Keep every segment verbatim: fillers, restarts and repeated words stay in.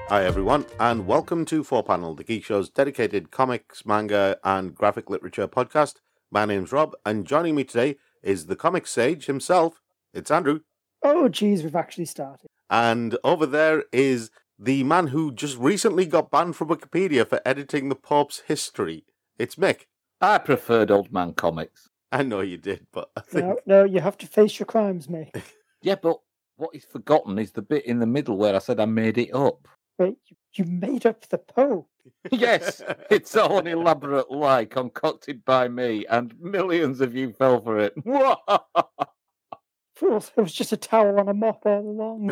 Hi everyone, and welcome to four panel, the Geek Show's dedicated comics, manga, and graphic literature podcast. My name's Rob, and joining me today is the comic sage himself. It's Andrew. Oh, geez, we've actually started. And over there is the man who just recently got banned from Wikipedia for editing the Pope's history. It's Mick. I preferred Old Man Comics. I know you did, but I think... No, no, you have to face your crimes, Mick. Yeah, but what he's forgotten is the bit in the middle where I said I made it up. Wait, you, you made up the Pope? Yes, it's all an elaborate lie concocted by me, and millions of you fell for it. Fools, it was just a towel on a mop all along.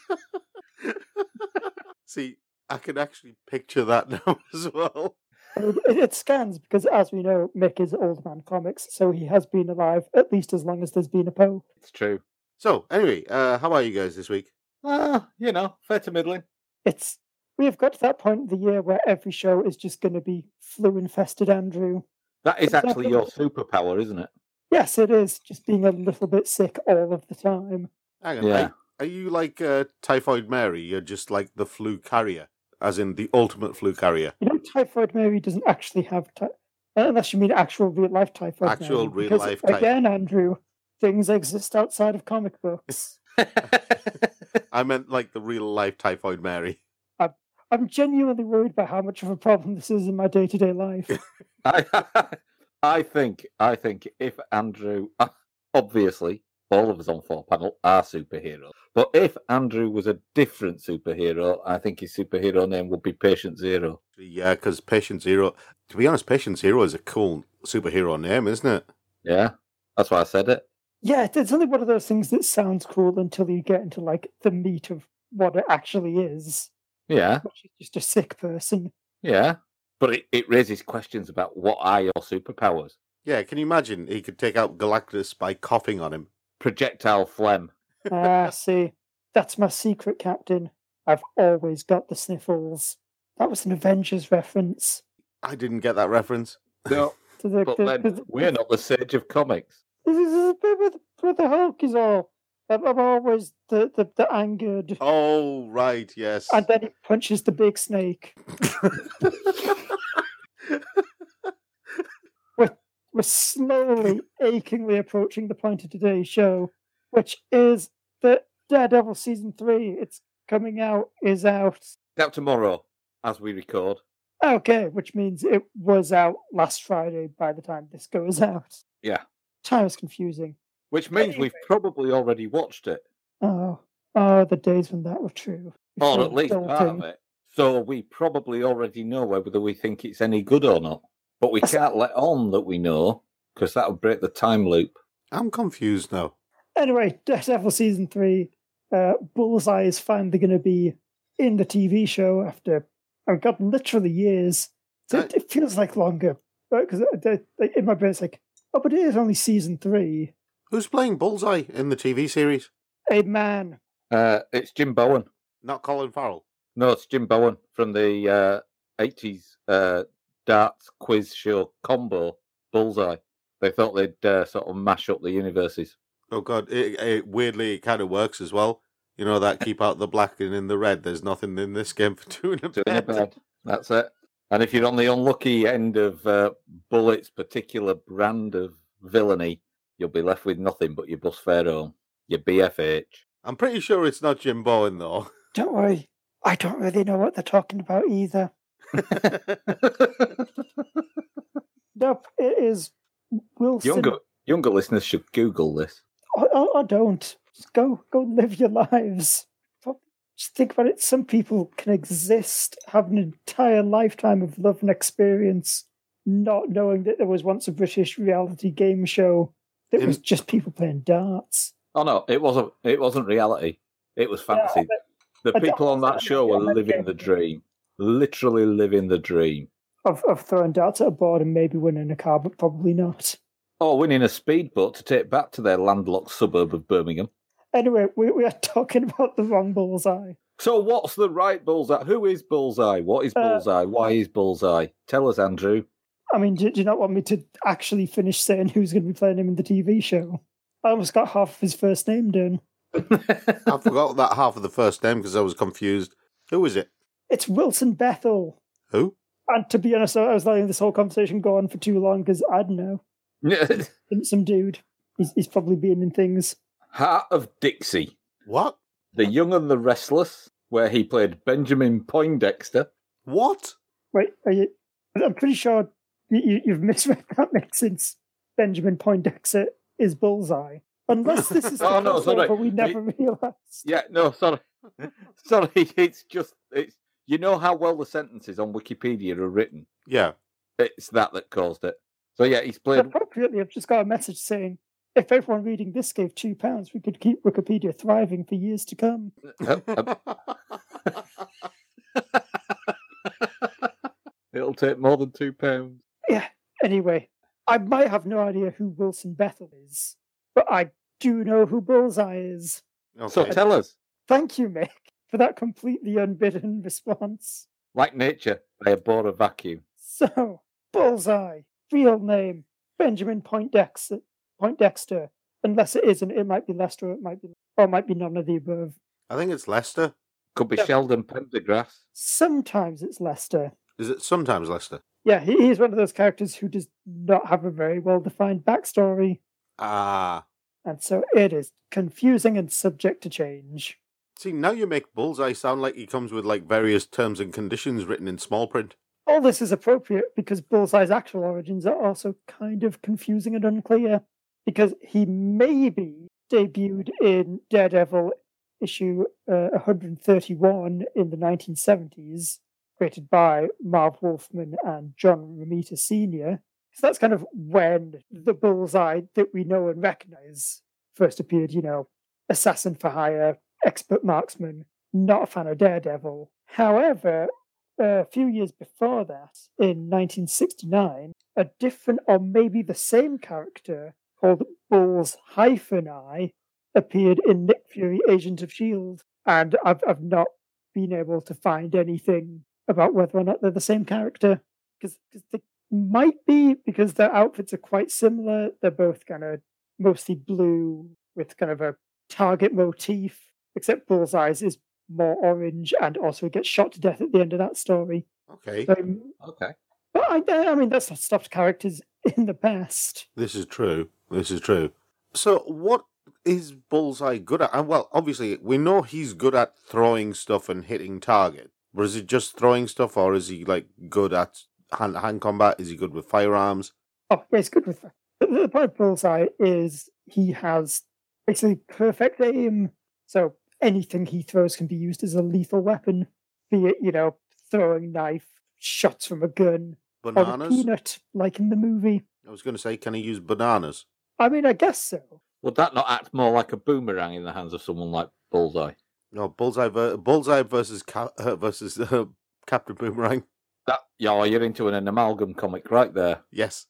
See, I can actually picture that now as well. It, it scans because, as we know, Mick is Old Man Comics, so he has been alive at least as long as there's been a Pope. It's true. So, anyway, uh, how are you guys this week? Ah, uh, you know, fair to middling. It's we have got to that point of the year where every show is just going to be flu-infested Andrew. That is actually your superpower, isn't it? Yes, it is. Just being a little bit sick all of the time. Hang on, Yeah. are, are you like uh, Typhoid Mary? You're just like the flu carrier, as in the ultimate flu carrier. You know, Typhoid Mary doesn't actually have... Ty- unless you mean actual real-life Typhoid Actual Mary. real-life Because, typh- again, Andrew, things exist outside of comic books. I meant like the real life Typhoid Mary. I'm genuinely worried about how much of a problem this is in my day-to-day life. I, I think, I think if Andrew, obviously, all of us on four panel are superheroes, but if Andrew was a different superhero, I think his superhero name would be Patient Zero. Yeah, because Patient Zero, to be honest, Patient Zero is a cool superhero name, isn't it? Yeah, that's why I said it. Yeah, it's only one of those things that sounds cool until you get into, like, the meat of what it actually is. Yeah. Which is just a sick person. Yeah. But it, it raises questions about what are your superpowers? Yeah, can you imagine he could take out Galactus by coughing on him? Projectile phlegm. Ah, see, that's my secret, Captain. I've always got the sniffles. That was an Avengers reference. I didn't get that reference. No, To the, but the- then the- we're not the sage of comics. This is a bit where the, where the Hulk is all. I'm, I'm always the, the, the angered. Oh, right, yes. And then he punches the big snake. we're, we're slowly, achingly approaching the point of today's show, which is that Daredevil Season three, it's coming out, is out. Out tomorrow, as we record. Okay, which means it was out last Friday by the time this goes out. Yeah. Time is confusing. Which means we've probably already watched it. Oh, oh, the days when that were true. Or So at least part daunting. of it. So we probably already know whether we think it's any good or not. But we can't let on that we know, because that would break the time loop. I'm confused now. Anyway, Daredevil Season three, uh, Bullseye is finally going to be in the T V show after, oh God, literally years. So it, it feels like longer. Because in my brain it's like, oh, but it is only Season three. Who's playing Bullseye in the T V series? A man. Uh, it's Jim Bowen. Not Colin Farrell. No, it's Jim Bowen from the uh, eighties uh, darts quiz show Combo, Bullseye. They thought they'd uh, sort of mash up the universes. Oh, God. It, it, weirdly, it kind of works as well. You know that keep out the black and in the red. There's nothing in this game for two in a Two in a bed. bed. That's it. And if you're on the unlucky end of uh, Bullet's particular brand of villainy, you'll be left with nothing but your bus fare home, your B F H. I'm pretty sure it's not Jim Bowen, though. Don't worry. I don't really know what they're talking about either. Nope, it is Wilson. Younger, younger listeners should Google this. Or, or, or don't. Just go, go live your lives. Just think about it. Some people can exist, have an entire lifetime of love and experience, not knowing that there was once a British reality game show that In- was just people playing darts. Oh no, it wasn't. It wasn't reality. It was fantasy. Yeah, the I people don't- on that show were I don't- living the dream, literally living the dream. Of, of throwing darts at a board and maybe winning a car, but probably not. Or winning a speedboat to take back to their landlocked suburb of Birmingham. Anyway, we, we are talking about the wrong Bullseye. So what's the right Bullseye? Who is Bullseye? What is Uh, Bullseye? Why is Bullseye? Tell us, Andrew. I mean, do, do you not want me to actually finish saying who's going to be playing him in the T V show? I almost got half of his first name done. I forgot that half of the first name because I was confused. Who is it? It's Wilson Bethel. Who? And to be honest, I was letting this whole conversation go on for too long because I don't know. Some dude. He's, he's probably been in things. Heart of Dixie. What? The Young and the Restless, where he played Benjamin Poindexter. What? Wait, are you? I'm pretty sure you, you, you've misread that bit since Benjamin Poindexter is Bullseye. Unless this is the oh, no, sorry. we never it, realised. Yeah, no, sorry. sorry, it's just, it's you know how well the sentences on Wikipedia are written? Yeah. It's that that caused it. So yeah, he's played... Appropriately, I've just got a message saying, if everyone reading this gave two pounds, we could keep Wikipedia thriving for years to come. It'll take more than two pounds. Yeah, anyway, I might have no idea who Wilson Bethel is, but I do know who Bullseye is. Okay. So tell us. Thank you, Mick, for that completely unbidden response. Like nature, they abhor a vacuum. So, Bullseye, real name, Benjamin Poindexter. Poindexter. Unless it isn't, it might be Lester, or it might be, or it might be none of the above. I think it's Lester. Could be yeah. Sheldon Pendergrass. Sometimes it's Lester. Is it sometimes Lester? Yeah, he, he's one of those characters who does not have a very well-defined backstory. Ah. And so it is confusing and subject to change. See, now you make Bullseye sound like he comes with like various terms and conditions written in small print. All this is appropriate because Bullseye's actual origins are also kind of confusing and unclear. Because he maybe debuted in Daredevil issue uh, one hundred thirty-one in the nineteen seventies, created by Marv Wolfman and John Romita Senior So that's kind of when the Bullseye that we know and recognize first appeared, you know, assassin for hire, expert marksman, not a fan of Daredevil. However, a few years before that, in nineteen sixty-nine, a different or maybe the same character called Bulls hyphen I appeared in Nick Fury, Agent of S H I E L D. And I've, I've not been able to find anything about whether or not they're the same character. Because they might be, because their outfits are quite similar. They're both kind of mostly blue with kind of a target motif, except Bullseye's is more orange and also gets shot to death at the end of that story. Okay. Um, okay. But I, I mean, that's not stopped characters in the past. This is true. This is true. So what is Bullseye good at? And well, obviously, we know he's good at throwing stuff and hitting target. But is it just throwing stuff, or is he like good at hand-to-hand combat? Is he good with firearms? Oh, yeah, he's good with that. The, the point of Bullseye is he has basically perfect aim. So anything he throws can be used as a lethal weapon. Be it, you know, throwing knife, shots from a gun, Bananas? or a peanut, like in the movie. I was going to say, can he use bananas? I mean, I guess so. Would that not act more like a boomerang in the hands of someone like Bullseye? No, Bullseye, ver- Bullseye versus Ca- uh, versus uh, Captain Boomerang. That, yeah, you're into an, an amalgam comic right there. Yes.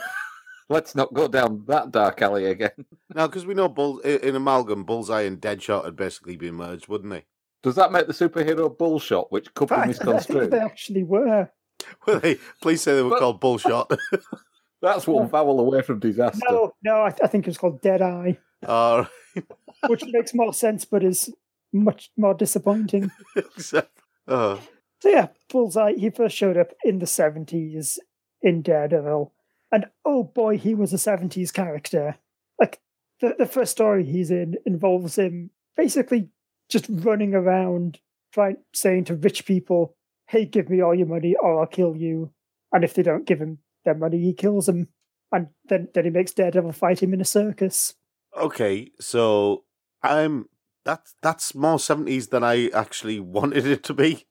Let's not go down that dark alley again. No, because we know Bull in amalgam, Bullseye and Deadshot had basically been merged, wouldn't they? Does that make the superhero Bullshot, which could be misconstrued? I think they actually were. Well, they please say they were but, called Bullshot. That's one vowel away from disaster. No, no, I, th- I think it was called Deadeye. Uh, which makes more sense, but is much more disappointing. Exactly. Uh. So yeah, Bullseye, he first showed up in the seventies in Daredevil. And oh boy, he was a seventies character. Like, the, the first story he's in involves him basically just running around trying, saying to rich people, hey, give me all your money or I'll kill you. And if they don't give him their money, he kills them. And then, then he makes Daredevil fight him in a circus. Okay, so I'm that's that's more seventies than I actually wanted it to be.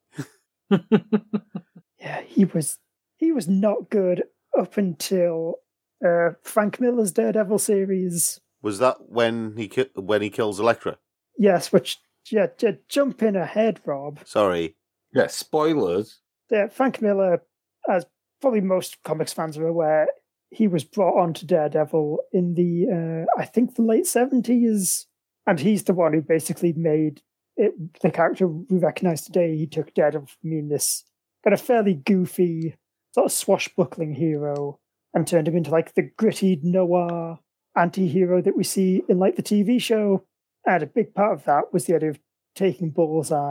Yeah, he was he was not good up until uh, Frank Miller's Daredevil series. Was that when he ki- when he kills Elektra? Yes, which yeah, j- jump in ahead, Rob. Sorry. Yeah, spoilers. Yeah, Frank Miller, as probably most comics fans are aware, he was brought on to Daredevil in the uh, I think the late seventies, and he's the one who basically made it the character we recognise today. He took Daredevil from being this kind of fairly goofy, sort of swashbuckling hero and turned him into like the gritty noir anti-hero that we see in like the T V show. And a big part of that was the idea of taking Bullseye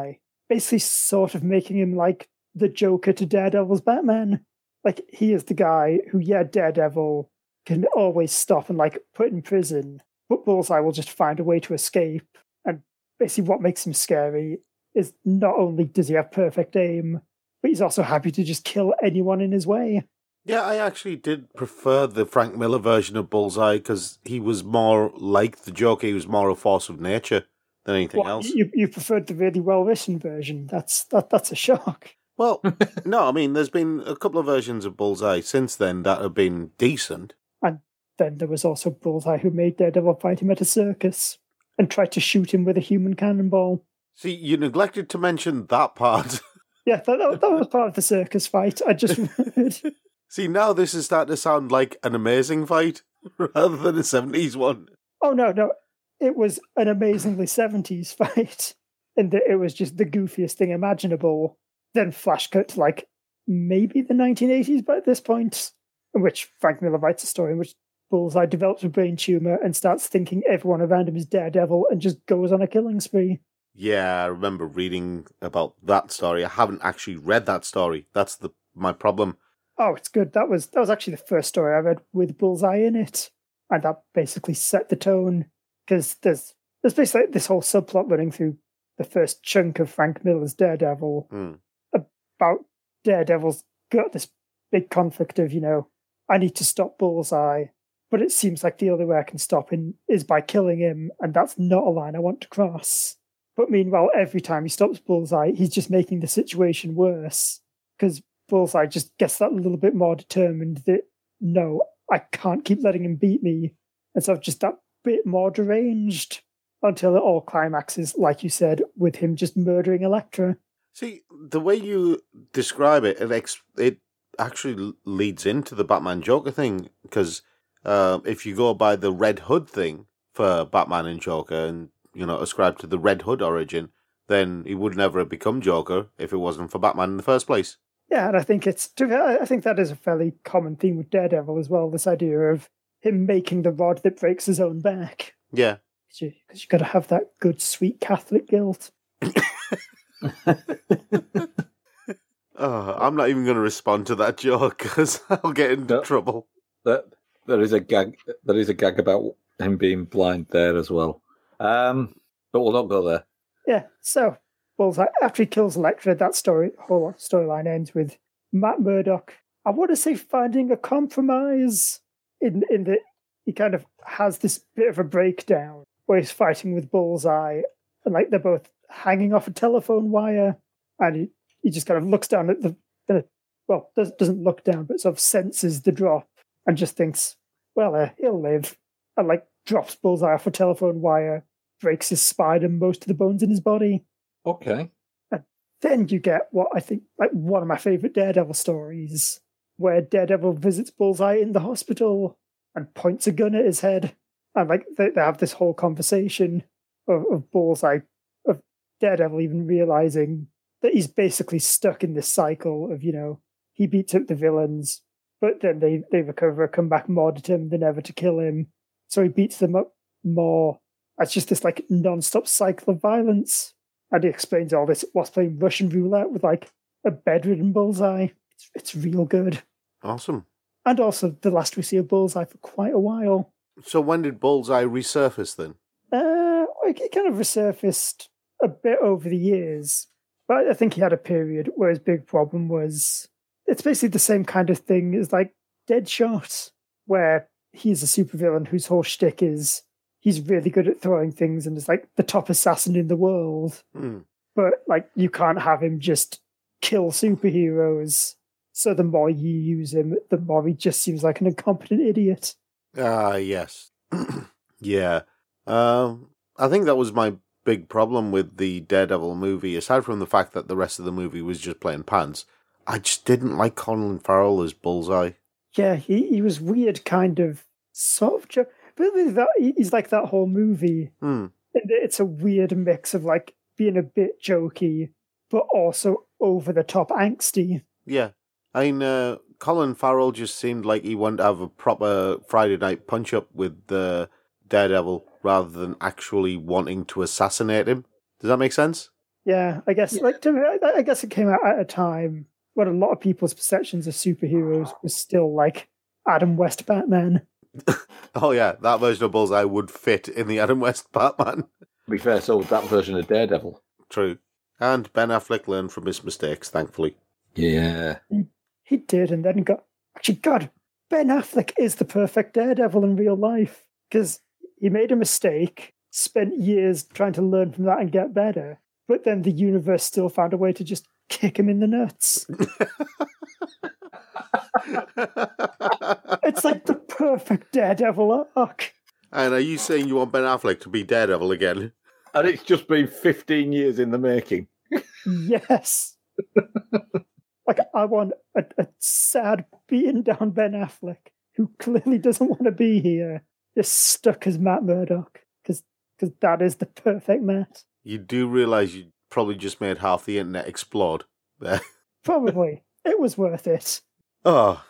basically sort of making him like the Joker to Daredevil's Batman. Like, he is the guy who, yeah, Daredevil can always stop and, like, put in prison, but Bullseye will just find a way to escape. And basically what makes him scary is not only does he have perfect aim, but he's also happy to just kill anyone in his way. Yeah, I actually did prefer the Frank Miller version of Bullseye because he was more like the Joker. He was more a force of nature than anything Well, else. You, you preferred the really well-written version. That's that. That's a shock. Well, no, I mean, there's been a couple of versions of Bullseye since then that have been decent. And then there was also Bullseye who made Daredevil fight him at a circus and tried to shoot him with a human cannonball. See, you neglected to mention that part. Yeah, that, that, that was part of the circus fight. I just remembered. See, now this is starting to sound like an amazing fight rather than a seventies one. Oh, no, no. It was an amazingly seventies fight. And it was just the goofiest thing imaginable. Then flash cut to, like, maybe the nineteen eighties by this point, in which Frank Miller writes a story in which Bullseye develops a brain tumor and starts thinking everyone around him is Daredevil and just goes on a killing spree. Yeah, I remember reading about that story. I haven't actually read that story. That's the my problem. Oh, it's good. That was that was actually the first story I read with Bullseye in it, and that basically set the tone, because there's there's basically this whole subplot running through the first chunk of Frank Miller's Daredevil Mm. about Daredevil's got this big conflict of, you know, I need to stop Bullseye, but it seems like the only way I can stop him is by killing him, and that's not a line I want to cross. But meanwhile, every time he stops Bullseye, he's just making the situation worse, because Bullseye just gets that little bit more determined that, no, I can't keep letting him beat me. And so just that bit more deranged until it all climaxes, like you said, with him just murdering Elektra. See, the way you describe it, it, ex- it actually leads into the Batman Joker thing, because uh, if you go by the Red Hood thing for Batman and Joker and, you know, ascribe to the Red Hood origin, then he would never have become Joker if it wasn't for Batman in the first place. Yeah, and I think it's I think that is a fairly common theme with Daredevil as well, this idea of him making the rod that breaks his own back. Yeah. Because you, you've got to have that good, sweet Catholic guilt. Oh, I'm not even going to respond to that joke because I'll get into No. trouble. There, there is a gag. There is a gag about him being blind there as well. Um, but we'll not go there. Yeah, so Bullseye, after he kills Elektra, that story whole storyline ends with Matt Murdock, I want to say, finding a compromise in in that he kind of has this bit of a breakdown where he's fighting with Bullseye, and like they're both hanging off a telephone wire, and he, he just kind of looks down at the, the well, does, doesn't look down, but sort of senses the drop and just thinks, well, uh, he'll live, and like drops Bullseye off a telephone wire, breaks his spine and most of the bones in his body. Okay. And then you get what I think, like, one of my favourite Daredevil stories, where Daredevil visits Bullseye in the hospital and points a gun at his head. And, like, they, they have this whole conversation of, of Bullseye, of Daredevil even realising that he's basically stuck in this cycle of, you know, he beats up the villains, but then they, they recover, come back more determined than ever to kill him. So he beats them up more. It's just this, like, non-stop cycle of violence. And he explains all this whilst playing Russian roulette with, like, a bedridden Bullseye. It's, it's real good. Awesome. And also the last we see of Bullseye for quite a while. So when did Bullseye resurface then? Uh, like, he kind of resurfaced a bit over the years. But I think he had a period where his big problem was, it's basically the same kind of thing as, like, Deadshot, where he's a supervillain whose whole shtick is he's really good at throwing things and is like the top assassin in the world. Hmm. But like you can't have him just kill superheroes. So the more you use him, the more he just seems like an incompetent idiot. Ah, yes. Yeah. Um, I think that was my big problem with the Daredevil movie, aside from the fact that the rest of the movie was just plain pants. I just didn't like Colin Farrell as Bullseye. Yeah, he, he was weird, kind of, sort of. Jo- Really, that he's like that whole movie. Hmm. And it's a weird mix of like being a bit jokey, but also over the top angsty. Yeah. I mean, uh, Colin Farrell just seemed like he wanted to have a proper Friday night punch-up with the Daredevil rather than actually wanting to assassinate him. Does that make sense? Yeah, I guess Yeah. like to me, I, I guess it came out at a time when a lot of people's perceptions of superheroes was still like Adam West Batman. Oh yeah, that version of Bullseye would fit in the Adam West Batman. To be fair, so would that version of Daredevil. True. And Ben Affleck learned from his mistakes, thankfully. Yeah. He did, and then got actually God. Ben Affleck is the perfect Daredevil in real life because he made a mistake, spent years trying to learn from that and get better, but then the universe still found a way to just kick him in the nuts. It's like the perfect Daredevil arc. And are you saying you want Ben Affleck to be Daredevil again? And it's just been fifteen years in the making. Yes. Like, I want a, a sad, beaten down Ben Affleck who clearly doesn't want to be here, just stuck as Matt Murdock, because that is the perfect Matt. You do realise you probably just made half the internet explode there. Probably. It was worth it. Oh.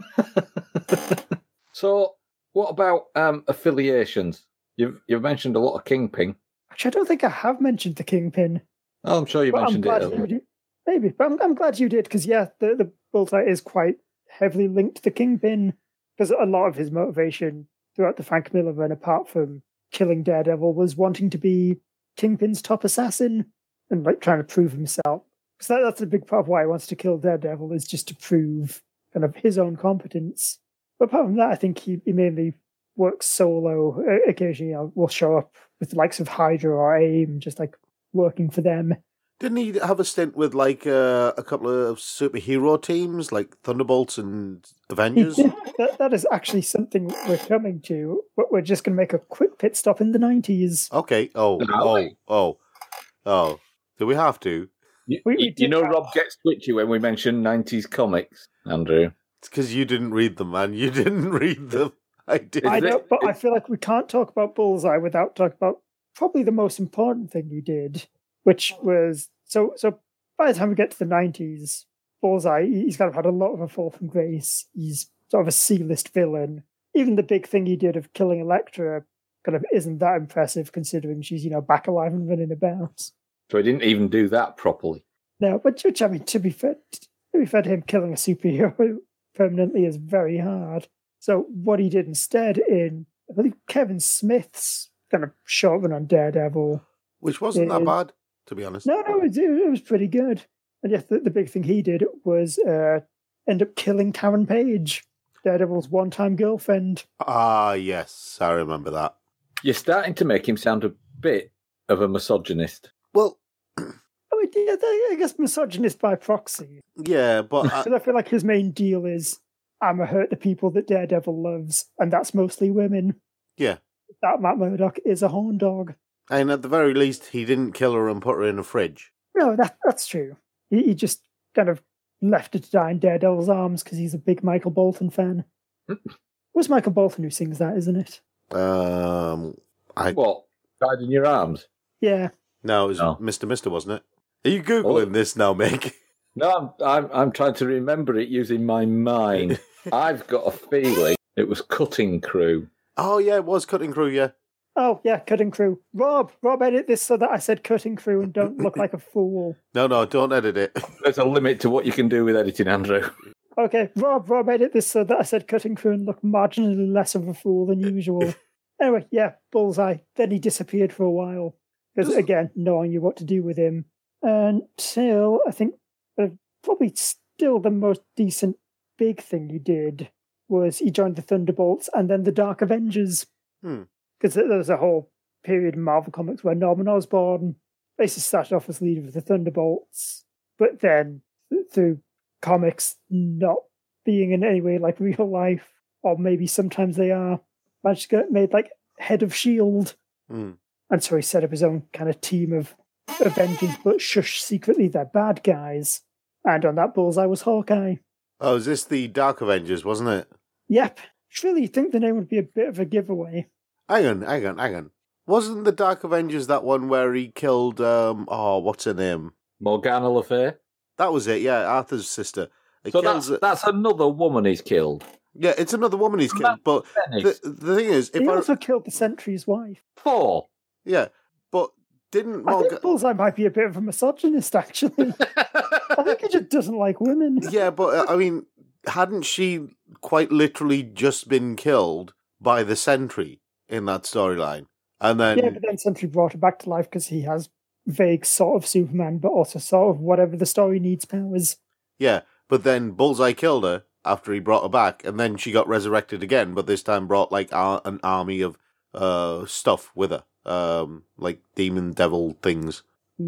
So, what about um, affiliations? You've you've mentioned a lot of Kingpin. Actually, I don't think I have mentioned the Kingpin. Oh, I'm sure you but mentioned I'm it glad earlier. you did. Maybe, but I'm, I'm glad you did, because, yeah, the, the Bullseye is quite heavily linked to the Kingpin, because a lot of his motivation throughout the Frank Miller run, apart from killing Daredevil, was wanting to be Kingpin's top assassin and, like, trying to prove himself. Because that, that's a big part of why he wants to kill Daredevil, is just to prove kind of his own competence. But apart from that, I think he, he mainly works solo. O- Occasionally, you know, will show up with the likes of Hydra or AIM, just, like, working for them. Didn't he have a stint with, like, uh, a couple of superhero teams, like Thunderbolts and Avengers? that, that is actually something we're coming to, but we're just going to make a quick pit stop in the nineties. Okay. Oh, oh, oh, oh. Do we have to? You, We- we you- you did know, have- Rob gets twitchy when we mention nineties comics, Andrew. It's because you didn't read them, man. You didn't read them. I did. I Is it- know, but I feel like we can't talk about Bullseye without talking about probably the most important thing he did, which was so. So by the time we get to the nineties, Bullseye, he's kind of had a lot of a fall from grace. He's sort of a C-list villain. Even the big thing he did of killing Elektra kind of isn't that impressive, considering she's, you know, back alive and running about. So he didn't even do that properly. No, but which, I mean, to be fair, to be fair to him, killing a superhero permanently is very hard. So what he did instead in, I believe, Kevin Smith's kind of short run on Daredevil. Which wasn't that is- bad, to be honest. No, no, it, it was pretty good. And yes, the, the big thing he did was uh, end up killing Karen Page, Daredevil's one-time girlfriend. Ah, yes. I remember that. You're starting to make him sound a bit of a misogynist. Well, Oh, yeah, I guess misogynist by proxy. yeah, but I, Because I feel like his main deal is, I'm going to hurt the people that Daredevil loves, and that's mostly women. yeah. That Matt Murdock is a horn dog. And at the very least, he didn't kill her and put her in a fridge. No, that that's true. He, he just kind of left her to die in Daredevil's arms because he's a big Michael Bolton fan. It was Michael Bolton who sings that, isn't it? Um, I What? Died in your arms? Yeah. no, it was No. Mister Mister, wasn't it? Are you googling Oh. this now, Mick? No, I'm, I'm I'm trying to remember it using my mind. I've got a feeling it was Cutting Crew. Oh yeah, it was Cutting Crew. Yeah. Oh, yeah, Cutting Crew. Rob, Rob, edit this so that I said Cutting Crew and don't look like a fool. No, no, don't edit it. There's a limit to what you can do with editing, Andrew. Okay, Rob, Rob, edit this so that I said Cutting Crew and look marginally less of a fool than usual. Anyway, yeah, Bullseye. Then he disappeared for a while. Because, Does- again, no one knew what to do with him. Until, I think, uh, probably still the most decent big thing he did was he joined the Thunderbolts and then the Dark Avengers. Hmm. Because there was a whole period in Marvel Comics where Norman Osborn basically started off as leader of the Thunderbolts, but then th- through comics not being in any way like real life, or maybe sometimes they are, managed to get made like head of S H I E L D. Hmm. And so he set up his own kind of team of Avengers, but shush, secretly they're bad guys. And on that Bullseye was Hawkeye. Oh, is this the Dark Avengers, wasn't it? Yep. Surely you'd think the name would be a bit of a giveaway. Hang on, hang on, hang on. Wasn't the Dark Avengers that one where he killed, um, oh, what's her name? Morgana Le Fay. That was it, yeah, Arthur's sister. He So kills that's, it. that's another woman he's killed. Yeah, it's another woman he's killed, but the, Dennis. the thing is, if He I, also killed the Sentry's wife. Four. yeah, but Didn't I Morgan... think Bullseye might be a bit of a misogynist, actually. I think he just doesn't like women. Yeah, but uh, I mean, hadn't she quite literally just been killed by the Sentry in that storyline? And then... Yeah, but then Sentry brought her back to life because he has vague sort of Superman, but also sort of whatever the story needs powers. Yeah, but then Bullseye killed her after he brought her back, and then she got resurrected again, but this time brought like ar- an army of uh, stuff with her. Um, like demon devil things.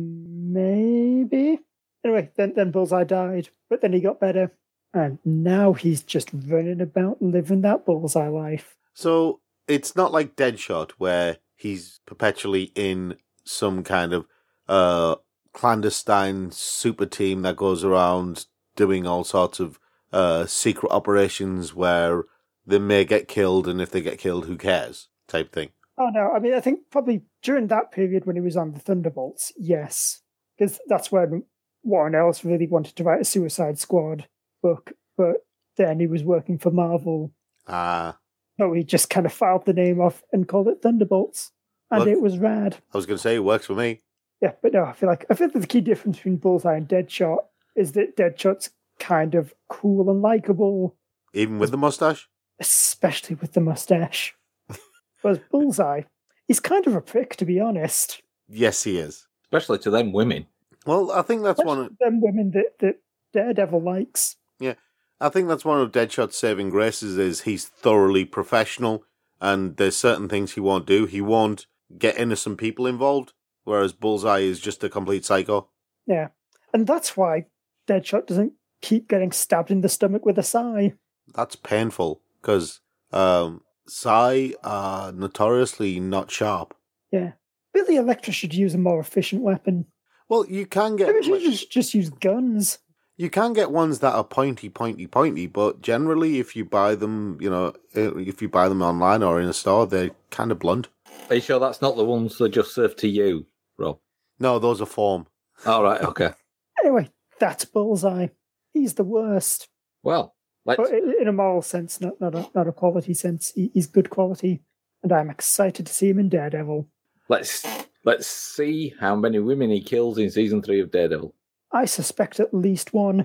Maybe. Anyway, then, then Bullseye died, but then he got better. And now he's just running about living that Bullseye life. So it's not like Deadshot, where he's perpetually in some kind of uh, clandestine super team that goes around doing all sorts of uh, secret operations where they may get killed, and if they get killed, who cares? Type thing. Oh, no. I mean, I think probably during that period when he was on the Thunderbolts, yes. Because that's when Warren Ellis really wanted to write a Suicide Squad book, but then he was working for Marvel. Ah. Uh, so he just kind of filed the name off and called it Thunderbolts. And well, it was rad. I was going to say, it works for me. Yeah, but no, I feel like I feel like the key difference between Bullseye and Deadshot is that Deadshot's kind of cool and likable. Even with the mustache? Especially with the mustache. Whereas Bullseye, he's kind of a prick, to be honest. Yes, he is. Especially to them women. Well, I think that's Especially one of them women that, that Daredevil likes. Yeah, I think that's one of Deadshot's saving graces is he's thoroughly professional, and there's certain things he won't do. He won't get innocent people involved, whereas Bullseye is just a complete psycho. Yeah, and that's why Deadshot doesn't keep getting stabbed in the stomach with a sigh. That's painful, because um, Psy are notoriously not sharp. Yeah. Really, Elektra should use a more efficient weapon. Well, you can get... Maybe she should just, just use guns. You can get ones that are pointy, pointy, pointy, but generally if you buy them, you know, if you buy them online or in a store, they're kind of blunt. Are you sure that's not the ones that just serve to you, Rob? No, those are foam. All right, okay. Anyway, that's Bullseye. He's the worst. Well, let's... But in a moral sense, not, not, a, not a quality sense. He, he's good quality, and I'm excited to see him in Daredevil. Let's let's see how many women he kills in season three of Daredevil. I suspect at least one.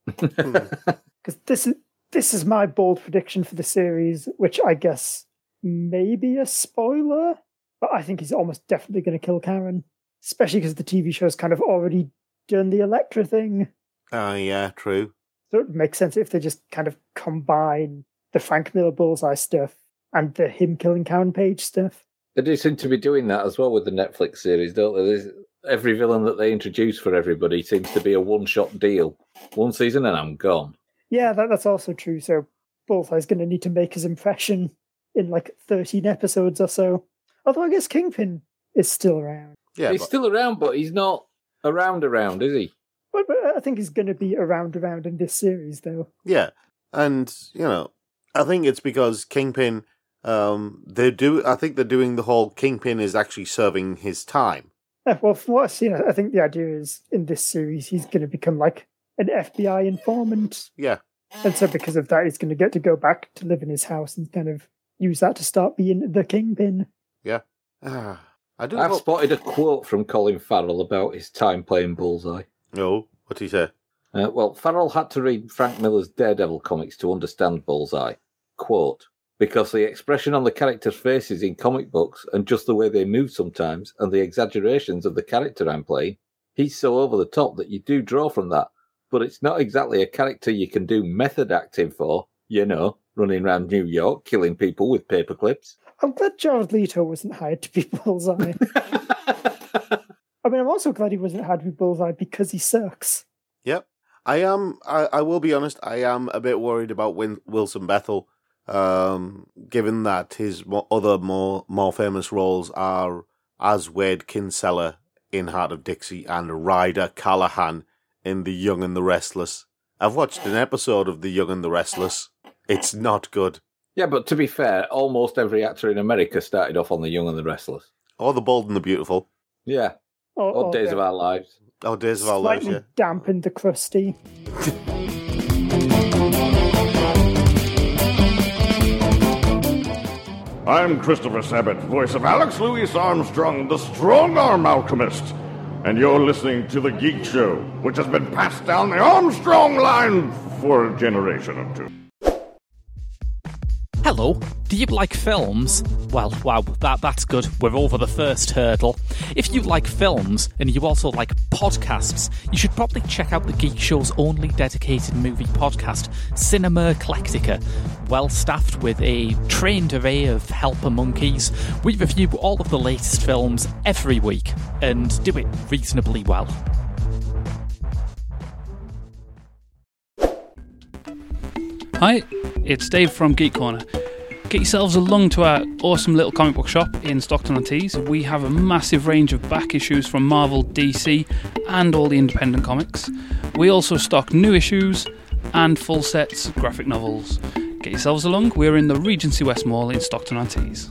Because this is this is my bold prediction for the series, which I guess may be a spoiler, but I think he's almost definitely going to kill Karen, especially because the T V show's kind of already done the Elektra thing. Oh, uh, yeah, true. So it makes sense if they just kind of combine the Frank Miller Bullseye stuff and the him killing Karen Page stuff. They do seem to be doing that as well with the Netflix series, don't they? There's, every villain that they introduce for everybody seems to be a one-shot deal. One season and I'm gone. Yeah, that, that's also true. So Bullseye's going to need to make his impression in like thirteen episodes or so. Although I guess Kingpin is still around. Yeah, he's but... still around, but he's not around around, is he? But, but I think he's going to be around around in this series, though. Yeah, and, you know, I think it's because Kingpin... Um, they do. I think they're doing the whole Kingpin is actually serving his time. Yeah, well, from what I've seen, I think the idea is in this series he's going to become like an F B I informant. Yeah, and so because of that, he's going to get to go back to live in his house and kind of use that to start being the Kingpin. Yeah, uh, I do. I've hope... spotted a quote from Colin Farrell about his time playing Bullseye. No, what'd he say? Uh, well, Farrell had to read Frank Miller's Daredevil comics to understand Bullseye. Quote. Because the expression on the characters' faces in comic books and just the way they move sometimes and the exaggerations of the character I'm playing, he's so over the top that you do draw from that. But it's not exactly a character you can do method acting for, you know, running around New York, killing people with paper clips. I'm glad Jared Leto wasn't hired to be Bullseye. I mean, I'm also glad he wasn't hired to be Bullseye because he sucks. Yep. I am, I, I will be honest, I am a bit worried about Win- Wilson Bethel. Um, given that his mo- other more more famous roles are as Wade Kinsella in Heart of Dixie and Ryder Callahan in The Young and the Restless. I've watched an episode of The Young and the Restless. It's not good. Yeah, but to be fair, almost every actor in America started off on The Young and the Restless. Or The Bold and the Beautiful. Yeah. Or, or, or Days the, of Our Lives. Or Days of Our Lives, yeah. Dampen the crusty. I'm Christopher Sabat, voice of Alex Louis Armstrong, the strong-arm alchemist. And you're listening to The Geek Show, which has been passed down the Armstrong line for a generation or two. Hello, do you like films? Well, wow, that that's good. We're over the first hurdle. If you like films and you also like podcasts, you should probably check out the Geek Show's only dedicated movie podcast, Cinema Eclectica. Well staffed with a trained array of helper monkeys, we review all of the latest films every week and do it reasonably well. Hi, it's Dave from Geek Corner. Get yourselves along to our awesome little comic book shop in Stockton-on-Tees. We have a massive range of back issues from Marvel, D C, and all the independent comics. We also stock new issues and full sets of graphic novels. Get yourselves along. We're in the Regency West Mall in Stockton-on-Tees.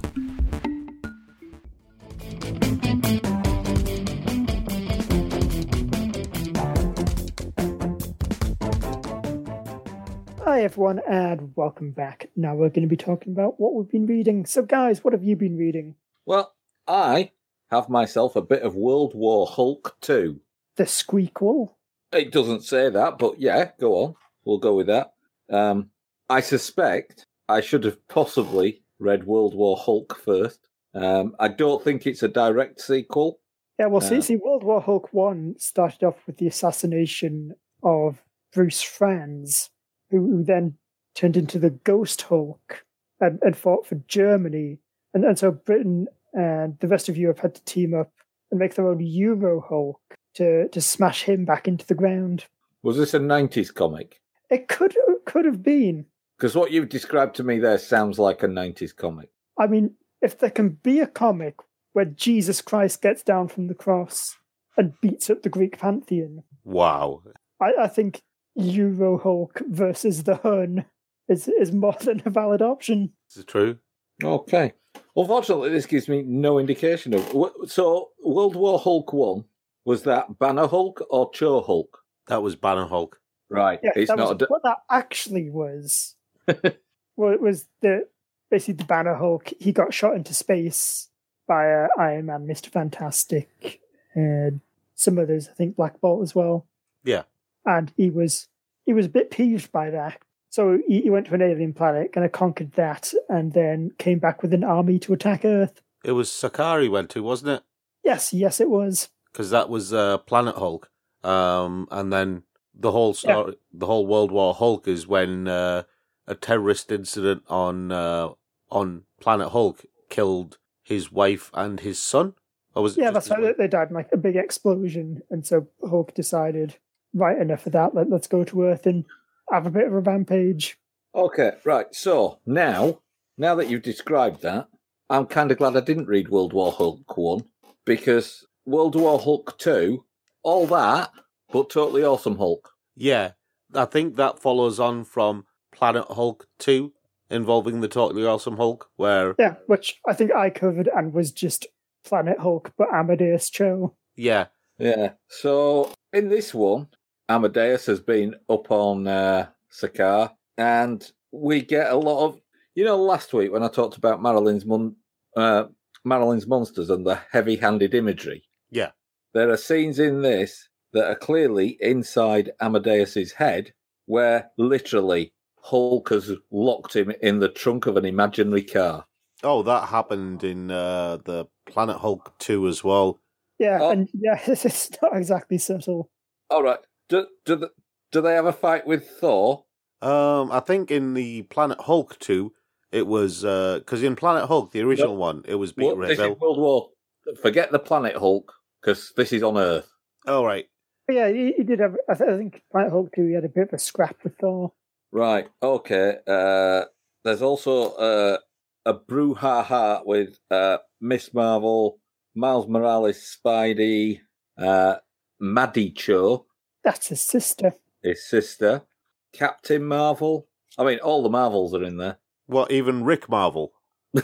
Hi everyone, and welcome back. Now we're going to be talking about what we've been reading. So guys, what have you been reading? Well, I have myself a bit of World War Hulk two. The Squeakquel? It doesn't say that, but yeah, go on. We'll go with that. Um, I suspect I should have possibly read World War Hulk first. Um, I don't think it's a direct sequel. Yeah, well, Uh, see, see, World War Hulk one started off with the assassination of Bruce Franz, who, who then turned into the Ghost Hulk and, and fought for Germany. And, and so Britain and the rest of Europe had to team up and make their own Euro Hulk to, to smash him back into the ground. Was this a nineties comic? It could could have been. Because what you've described to me there sounds like a nineties comic. I mean, if there can be a comic where Jesus Christ gets down from the cross and beats up the Greek pantheon, Wow. I, I think Euro Hulk versus the Hun is is more than a valid option. Is it true? Okay. Unfortunately, this gives me no indication of... wh- So, World War Hulk one, was that Banner Hulk or Cho Hulk? That was Banner Hulk. Right. Yeah, it's that not was a... d- what that actually was. Well, it was the basically the Banner Hulk. He got shot into space by uh, Iron Man, Mister Fantastic, and some others. I think Black Bolt as well. Yeah. And he was he was a bit peeved by that. So he, he went to an alien planet, kind of conquered that, and then came back with an army to attack Earth. It was Sakari went to, wasn't it? Yes, yes, it was. Because that was uh, Planet Hulk. Um, and then the whole story, the whole World War Hulk is when uh, a terrorist incident on uh, on Planet Hulk killed his wife and his son. Or was it Yeah, just that's his right. wife? They died in like a big explosion, and so Hulk decided, right, enough of that. Let, let's go to Earth and have a bit of a rampage. Okay, right. So, now, now that you've described that, I'm kind of glad I didn't read World War Hulk one, because World War Hulk two, all that, but totally awesome Hulk. Yeah, I think that follows on from Planet Hulk two, involving the Totally Awesome Hulk, where Yeah, which I think I covered and was just Planet Hulk, but Amadeus Cho. yeah, Yeah. So, in this one, Amadeus has been up on uh, Sakaar, and we get a lot of... You know, last week when I talked about Marilyn's mon- uh, Marilyn's monsters and the heavy-handed imagery, yeah, there are scenes in this that are clearly inside Amadeus's head, where literally Hulk has locked him in the trunk of an imaginary car. Oh, that happened in uh, the Planet Hulk two as well. Yeah, Oh. and yeah, it's not exactly subtle. All right. Do, do, the, do they have a fight with Thor? Um, I think in the Planet Hulk two, it was because in Planet Hulk, the original Yep. one, it was Peter Well, this is Ravel. World War. Forget the Planet Hulk, because this is on Earth. Oh, right. But yeah, he, he did have. I, th- I think Planet Hulk two. He had a bit of a scrap with Thor. Right. Okay. Uh, there's also uh, a brouhaha with uh, Miss Marvel, Miles Morales, Spidey, uh, Maddie Cho, That's his sister. his sister, Captain Marvel. I mean, all the Marvels are in there. What, even Rick Marvel,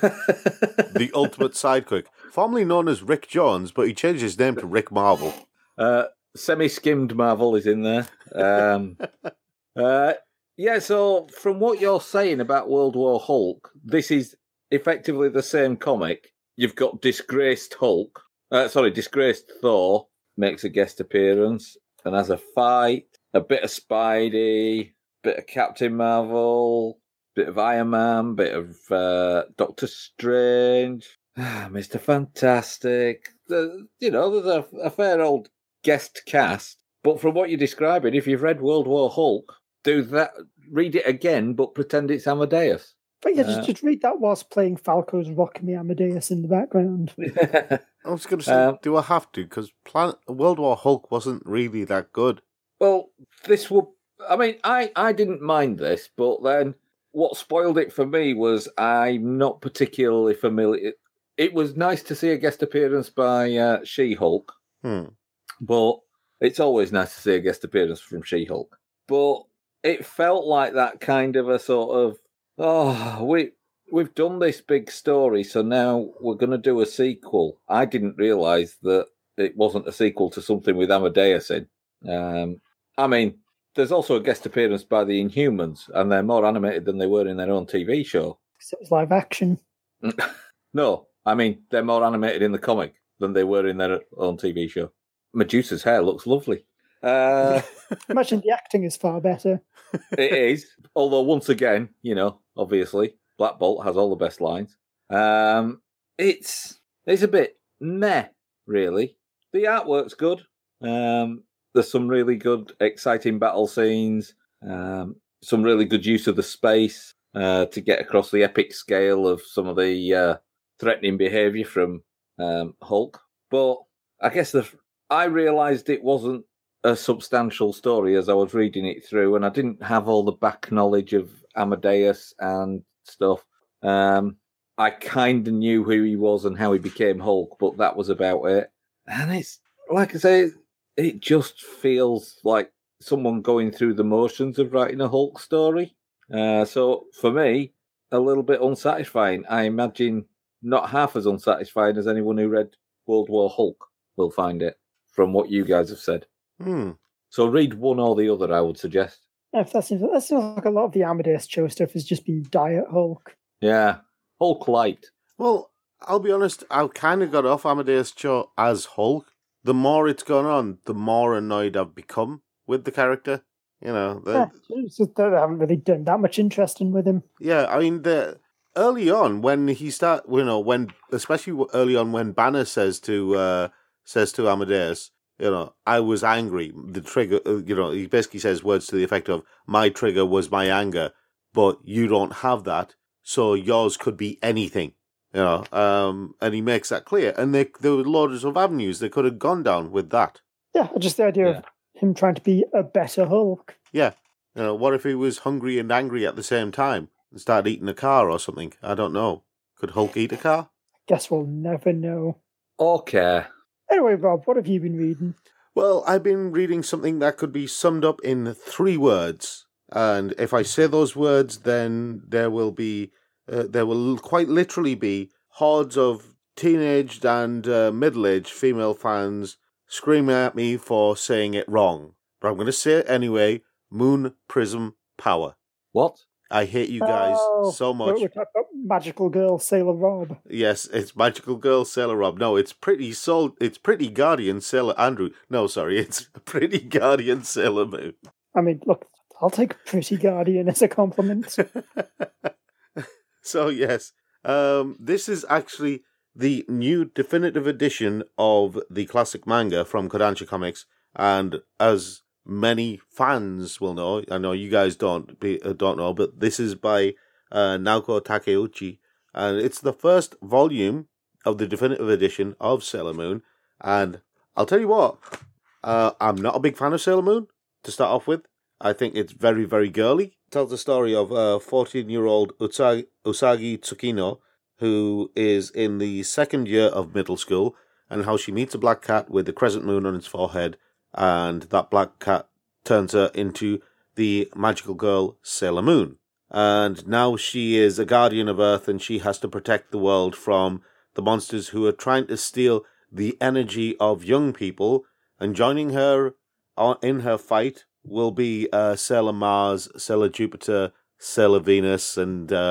the ultimate sidekick, formerly known as Rick Jones, but he changed his name to Rick Marvel. uh, Semi-skimmed Marvel is in there. Um, uh, yeah, so from what you're saying about World War Hulk, this is effectively the same comic. You've got disgraced Hulk. Uh, sorry, disgraced Thor makes a guest appearance and has a fight. A bit of Spidey, bit of Captain Marvel, bit of Iron Man, bit of uh, Doctor Strange, Mister Fantastic. The, you know, there's a, a fair old guest cast. But from what you're describing, if you've read World War Hulk, do that. Read it again, but pretend it's Amadeus. But yeah, Uh, just, just read that whilst playing Falco's Rock Me Amadeus in the background. I was going to say, Um, do I have to? Because Planet World War Hulk wasn't really that good. Well, this would. I mean, I, I didn't mind this, but then what spoiled it for me was I'm not particularly familiar. It, it was nice to see a guest appearance by uh, She-Hulk, Hmm. but it's always nice to see a guest appearance from She-Hulk. But it felt like that kind of a sort of, oh, we, we've done this big story, so now we're going to do a sequel. I didn't realise that it wasn't a sequel to something with Amadeus in. Um, I mean, there's also a guest appearance by the Inhumans, and they're more animated than they were in their own T V show. Because it was live action. No, I mean, they're more animated in the comic than they were in their own T V show. Medusa's hair looks lovely. Uh, Imagine the acting is far better. it is, although once again, you know, obviously, Black Bolt has all the best lines. Um, it's it's a bit meh, really. The artwork's good. Um, there's some really good, exciting battle scenes. Um, some really good use of the space uh, to get across the epic scale of some of the uh, threatening behaviour from um, Hulk. But I guess the I realised it wasn't a substantial story as I was reading it through, and I didn't have all the back knowledge of Amadeus and stuff. Um, I kind of knew who he was and how he became Hulk, but that was about it. And it's, like I say, it just feels like someone going through the motions of writing a Hulk story. Uh, so for me, a little bit unsatisfying. I imagine not half as unsatisfying as anyone who read World War Hulk will find it, from what you guys have said. Hmm. So read one or the other, I would suggest. Yeah, that seems, that seems like a lot of the Amadeus Cho stuff has just been Diet Hulk. Yeah, Hulk light. Well, I'll be honest, I kind of got off Amadeus Cho as Hulk. The more it's gone on, the more annoyed I've become with the character. You know, the, Yeah, it's just that I haven't really done that much interesting with him. yeah. I mean, the early on when he start, you know, when especially early on when Banner says to uh, says to Amadeus, you know, I was angry. The trigger, uh, you know, he basically says words to the effect of, "My trigger was my anger, but you don't have that, so yours could be anything." You know, um, and he makes that clear. And they, there were loads of avenues they could have gone down with that. Yeah, just the idea Yeah. of him trying to be a better Hulk. Yeah. You know, what if he was hungry and angry at the same time and started eating a car or something? I don't know. Could Hulk eat a car? Guess we'll never know. Okay. Anyway, Rob, what have you been reading? Well, I've been reading something that could be summed up in three words. And if I say those words, then there will be, uh, there will quite literally be hordes of teenaged and uh, middle-aged female fans screaming at me for saying it wrong. But I'm going to say it anyway. Moon Prism Power. What? I hate you guys Oh, so much. We're talking about Magical Girl Sailor Rob. Yes, it's Magical Girl Sailor Rob. No, it's Pretty Soul. It's Pretty Guardian Sailor Andrew. No, sorry, it's Pretty Guardian Sailor Moon. I mean, look, I'll take Pretty Guardian as a compliment. So yes, um, this is actually the new definitive edition of the classic manga from Kodansha Comics, and as many fans will know, I know you guys don't be, uh, don't know, but this is by uh, Naoko Takeuchi, and it's the first volume of the definitive edition of Sailor Moon. And I'll tell you what, uh, I'm not a big fan of Sailor Moon to start off with. I think it's very, very girly. It tells the story of a fourteen-year-old Usagi, Usagi Tsukino, who is in the second year of middle school, and how she meets a black cat with a crescent moon on its forehead, and that black cat turns her into the magical girl Sailor Moon. And now she is a guardian of Earth, and she has to protect the world from the monsters who are trying to steal the energy of young people. And joining her in her fight will be uh, Sailor Mars, Sailor Jupiter, Sailor Venus, and uh,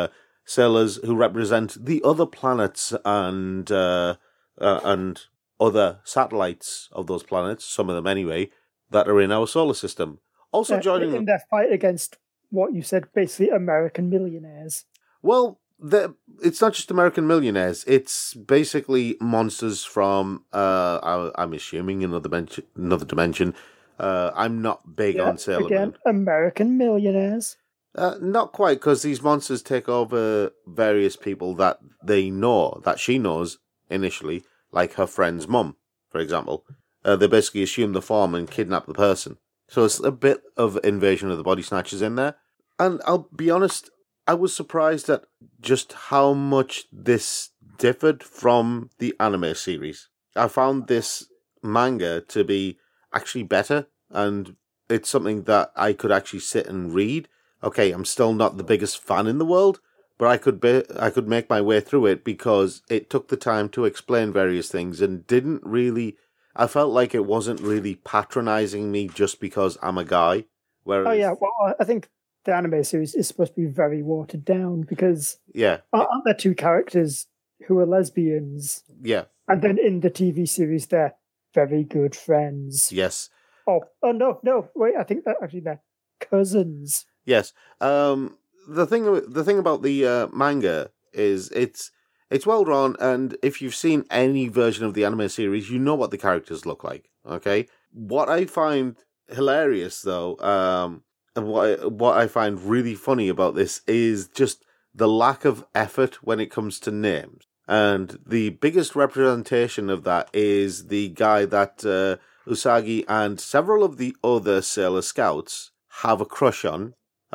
sailors who represent the other planets and uh, uh, and other satellites of those planets, some of them anyway, that are in our solar system. Also uh, joining in their fight against what you said, basically American millionaires. Well, it's not just American millionaires. It's basically monsters from, uh, I, I'm assuming, another dimension. Another dimension. Uh, I'm not big yeah, on Sailor again, Moon. American millionaires. Uh, not quite, because these monsters take over various people that they know, that she knows initially, like her friend's mum, for example. Uh, they basically assume the form and kidnap the person. So it's a bit of invasion of the body snatchers in there. And I'll be honest, I was surprised at just how much this differed from the anime series. I found this manga to be actually better, and it's something that I could actually sit and read. Okay, I'm still not the biggest fan in the world, but I could be, I could make my way through it because it took the time to explain various things and didn't really... I felt like it wasn't really patronizing me just because I'm a guy. Whereas, oh, yeah, well, I think the anime series is supposed to be very watered down because yeah, aren't there two characters who are lesbians? Yeah. And then in the T V series, they're very good friends. Yes. Oh, oh no, no, wait, I think that actually they're cousins. Yes. Um, the thing, the thing about the uh, manga is it's it's well drawn, and if you've seen any version of the anime series, you know what the characters look like. Okay. What I find hilarious, though, um, and what I, what I find really funny about this is just the lack of effort when it comes to names, and the biggest representation of that is the guy that uh, Usagi and several of the other Sailor Scouts have a crush on.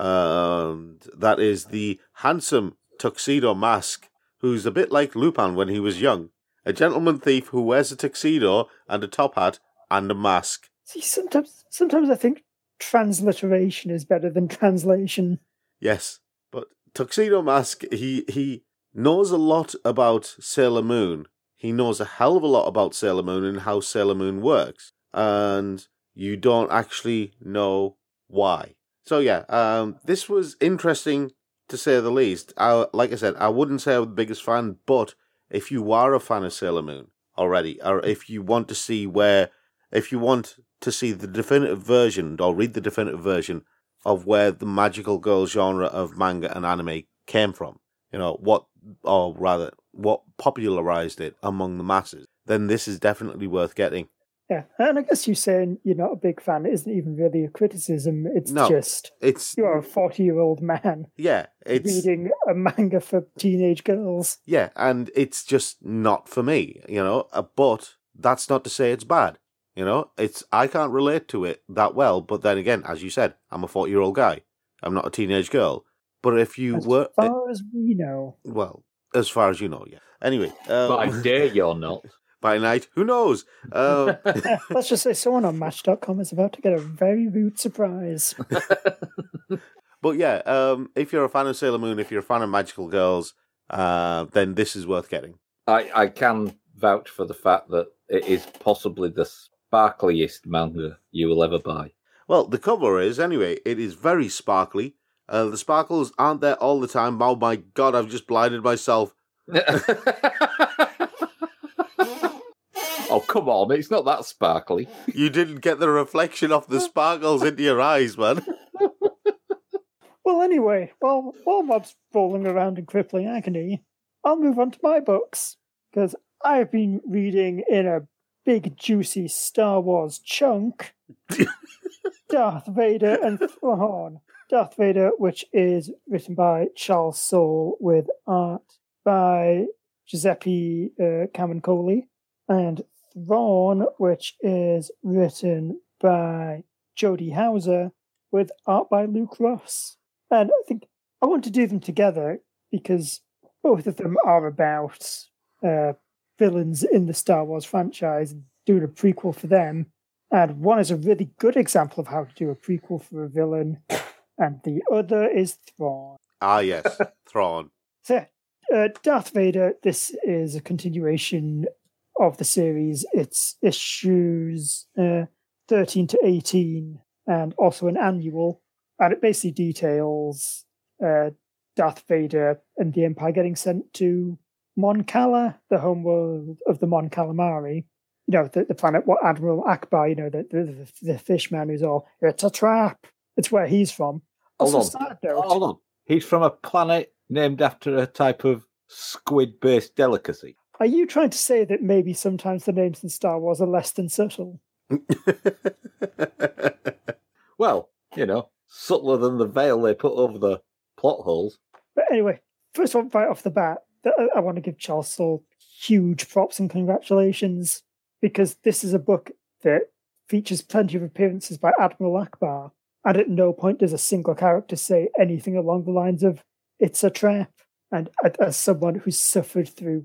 Um, that is the handsome Tuxedo Mask, who's a bit like Lupin when he was young. A gentleman thief who wears a tuxedo and a top hat and a mask. See, sometimes, sometimes I think transliteration is better than translation. Yes, but Tuxedo Mask, he, he knows a lot about Sailor Moon. He knows a hell of a lot about Sailor Moon and how Sailor Moon works. And you don't actually know why. So yeah, um, this was interesting to say the least. I, like I said, I wouldn't say I'm the biggest fan, but if you are a fan of Sailor Moon already, or if you want to see where, if you want to see the definitive version, or read the definitive version of where the magical girl genre of manga and anime came from, you know, what, or rather, what popularized it among the masses, then this is definitely worth getting. Yeah, and I guess you saying you're not a big fan isn't even really a criticism. It's no, just it's you're a forty-year-old man. Yeah, it's reading a manga for teenage girls. Yeah, and it's just not for me, you know. But that's not to say it's bad, you know. It's I can't relate to it that well. But then again, as you said, I'm a forty-year-old guy. I'm not a teenage girl. But if you as were, as far as we know, well, as far as you know, yeah. Anyway, um, but I dare you're not. By night, who knows? Um, let's just say someone on Match dot com is about to get a very rude surprise. But yeah, um, if you're a fan of Sailor Moon, if you're a fan of magical girls, uh, then this is worth getting. I, I can vouch for the fact that it is possibly the sparkliest manga you will ever buy. Well, the cover is, anyway. It is very sparkly. Uh, the sparkles aren't there all the time. Oh my god, I've just blinded myself. Oh, come on, it's not that sparkly. You didn't get the reflection of the sparkles into your eyes, man. Well, anyway, while, while Bob's rolling around in crippling agony, I'll move on to my books, because I've been reading in a big, juicy Star Wars chunk Darth Vader and Thrawn. Darth Vader, which is written by Charles Soule with art by Giuseppe uh, Camuncoli, and Thrawn, which is written by Jody Hauser with art by Luke Ross. And I think I want to do them together because both of them are about uh, villains in the Star Wars franchise and doing a prequel for them. And one is a really good example of how to do a prequel for a villain, and the other is Thrawn. Ah, yes, Thrawn. So, uh, Darth Vader, this is a continuation of the series. It's issues uh, thirteen to eighteen and also an annual. And it basically details uh, Darth Vader and the Empire getting sent to Mon Cala, the homeworld of the Mon Calamari. You know, the, the planet what Admiral Akbar, you know, the, the, the fishman who's all, it's a trap. It's where he's from. Hold Also, on. side note, Hold on. He's from a planet named after a type of squid-based delicacy. Are you trying to say that maybe sometimes the names in Star Wars are less than subtle? Well, you know, subtler than the veil they put over the plot holes. But anyway, first of all, right off the bat, I want to give Charles Soule huge props and congratulations, because this is a book that features plenty of appearances by Admiral Akbar, and at no point does a single character say anything along the lines of, it's a trap. And as someone who's suffered through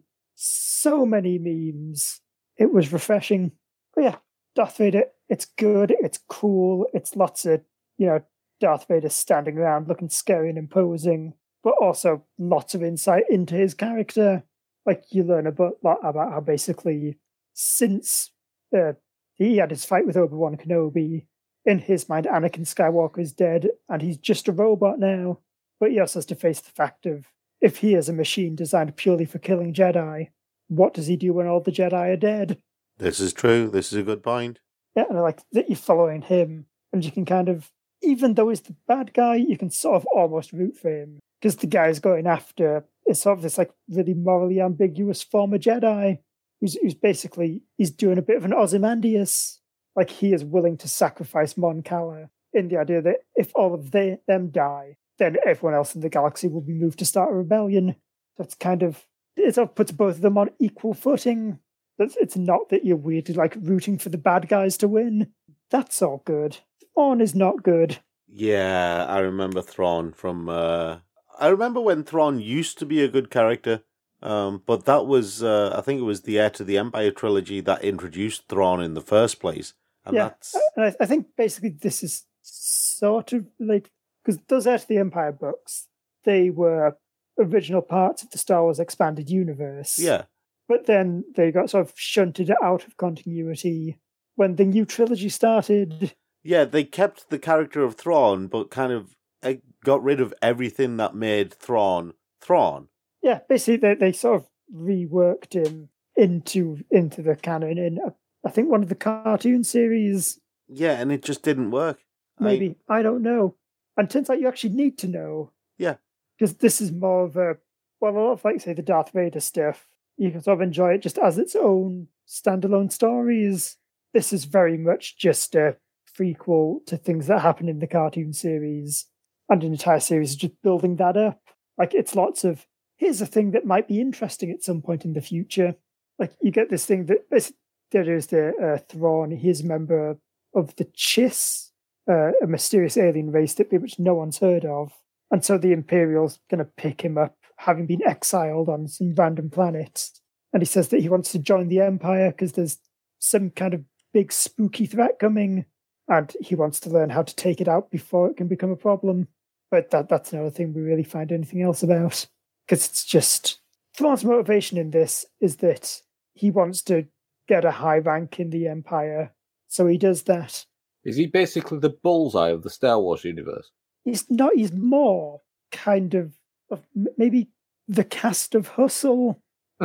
so many memes, it was refreshing. But yeah, Darth Vader, it's good, it's cool, it's lots of, you know, Darth Vader standing around looking scary and imposing, but also lots of insight into his character. Like, you learn a lot about how basically, since uh, he had his fight with Obi-Wan Kenobi, in his mind, Anakin Skywalker is dead, and he's just a robot now. But he also has to face the fact of, if he is a machine designed purely for killing Jedi, what does he do when all the Jedi are dead? This is true. This is a good point. Yeah, and I like that you're following him, and you can kind of, even though he's the bad guy, you can sort of almost root for him, because the guy's going after is sort of this like really morally ambiguous former Jedi, who's, who's basically, he's doing a bit of an Ozymandias. Like, he is willing to sacrifice Mon Cala in the idea that if all of they, them die, then everyone else in the galaxy will be moved to start a rebellion. That's kind of, it sort of puts both of them on equal footing. It's, it's not that you're weirdly like rooting for the bad guys to win. That's all good. Thrawn is not good. Yeah, I remember Thrawn from, uh, I remember when Thrawn used to be a good character, um, but that was, uh, I think it was the Heir to the Empire trilogy that introduced Thrawn in the first place. And yeah, that's... and I, I think basically this is sort of like, because those Heir to the Empire books, they were original parts of the Star Wars expanded universe. Yeah. But then they got sort of shunted out of continuity when the new trilogy started. Yeah, they kept the character of Thrawn, but kind of uh, got rid of everything that made Thrawn Thrawn. Yeah, basically they, they sort of reworked him into into the canon in, uh, I think, one of the cartoon series. Yeah, and it just didn't work. Maybe. I, I don't know. And it turns out you actually need to know. Yeah. Because this is more of a, well, a lot of, like, say, the Darth Vader stuff, you can sort of enjoy it just as its own standalone stories. This is very much just a prequel to things that happen in the cartoon series, and an entire series is just building that up. Like, it's lots of, here's a thing that might be interesting at some point in the future. Like, you get this thing that, there is the uh, Thrawn, he's a member of the Chiss, uh, a mysterious alien race that pretty much no one's heard of. And so the Imperial's going to pick him up, having been exiled on some random planet. And he says that he wants to join the Empire because there's some kind of big spooky threat coming, and he wants to learn how to take it out before it can become a problem. But that that's another thing we really find anything else about. Because it's just, Thrawn's motivation in this is that he wants to get a high rank in the Empire, so he does that. Is he basically the bullseye of the Star Wars universe? He's not, he's more kind of, of maybe the cast of Hustle,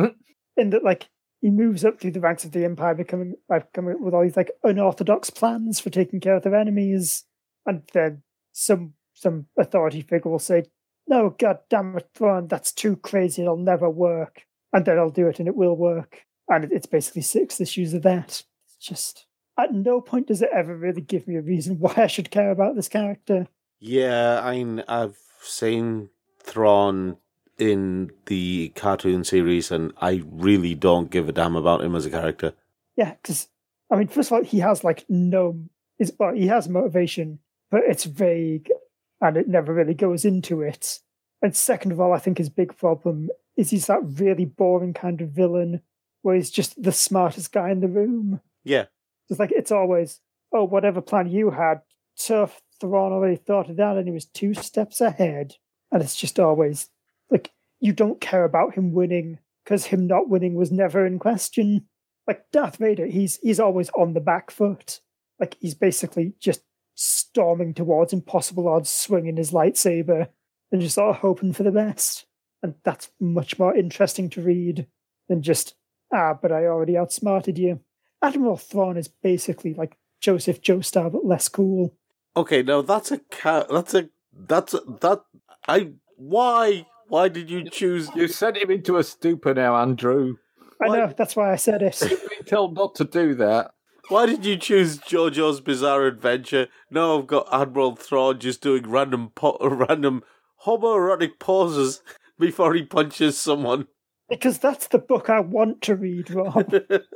in that, like, he moves up through the ranks of the Empire, becoming, by coming up with all these, like, unorthodox plans for taking care of their enemies, and then some some authority figure will say, no, god damn it, Thrawn, that's too crazy, it'll never work. And then I'll do it and it will work. And it's basically six issues of that. It's just, at no point does it ever really give me a reason why I should care about this character. Yeah, I mean, I've seen Thrawn in the cartoon series, and I really don't give a damn about him as a character. Yeah, because, I mean, first of all, he has, like, no... Is, well, he has motivation, but it's vague, and it never really goes into it. And second of all, I think his big problem is he's that really boring kind of villain where he's just the smartest guy in the room. Yeah. It's like, it's always, oh, whatever plan you had, tough, Thrawn already thought of that, and he was two steps ahead. And it's just always, like, you don't care about him winning, because him not winning was never in question. Like, Darth Vader, he's he's always on the back foot. Like, he's basically just storming towards impossible odds, swinging his lightsaber. and just sort of hoping for the best. And that's much more interesting to read than just, ah, but I already outsmarted you. Admiral Thrawn is basically like Joseph Joestar, but less cool. Okay, now that's a ca- that's a that's a, that I why why did you choose? You sent him into a stupor now, Andrew. I Why- know, that's why I said it. You've been told not to do that. Why did you choose JoJo's Bizarre Adventure? No, I've got Admiral Thrawn just doing random po- random homoerotic poses before he punches someone. Because that's the book I want to read, Rob.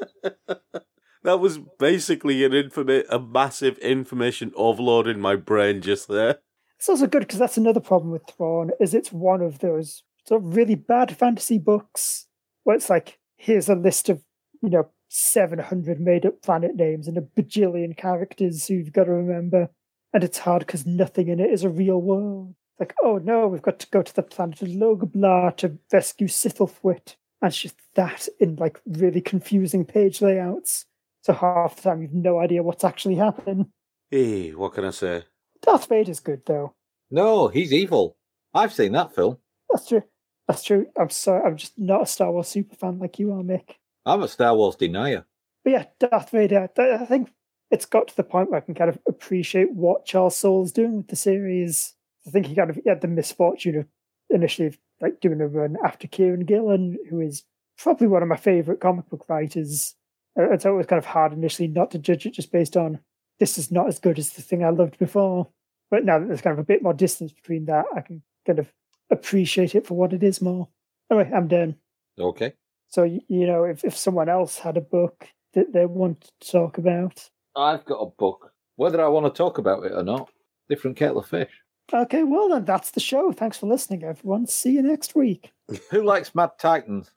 That was basically an informa- a massive information overload in my brain just there. It's also good because that's another problem with Thrawn, is it's one of those sort of really bad fantasy books where it's like, here's a list of, you know, seven hundred made-up planet names and a bajillion characters who you've got to remember. And it's hard because nothing in it is a real world. Like, oh no, we've got to go to the planet of Logoblar to rescue Sithlethwit. And it's just that in like really confusing page layouts. So half the time you've no idea what's actually happening. Hey, what can I say? Darth Vader's good though. No, he's evil. I've seen that film. That's true. That's true. I'm sorry, I'm just not a Star Wars superfan like you are, Mick. I'm a Star Wars denier. But yeah, Darth Vader, I think it's got to the point where I can kind of appreciate what Charles Soule's doing with the series. I think he kind of he had the misfortune of initially like doing a run after Kieran Gillen, who is probably one of my favourite comic book writers. And so it was kind of hard initially not to judge it just based on this is not as good as the thing I loved before. But now that there's kind of a bit more distance between that, I can kind of appreciate it for what it is more. Anyway, I'm done. Okay. So, you know, if, if someone else had a book that they want to talk about. I've got a book. Whether I want to talk about it or not, different kettle of fish. Okay, well then, that's the show. Thanks for listening, everyone. See you next week. Who likes Mad Titans?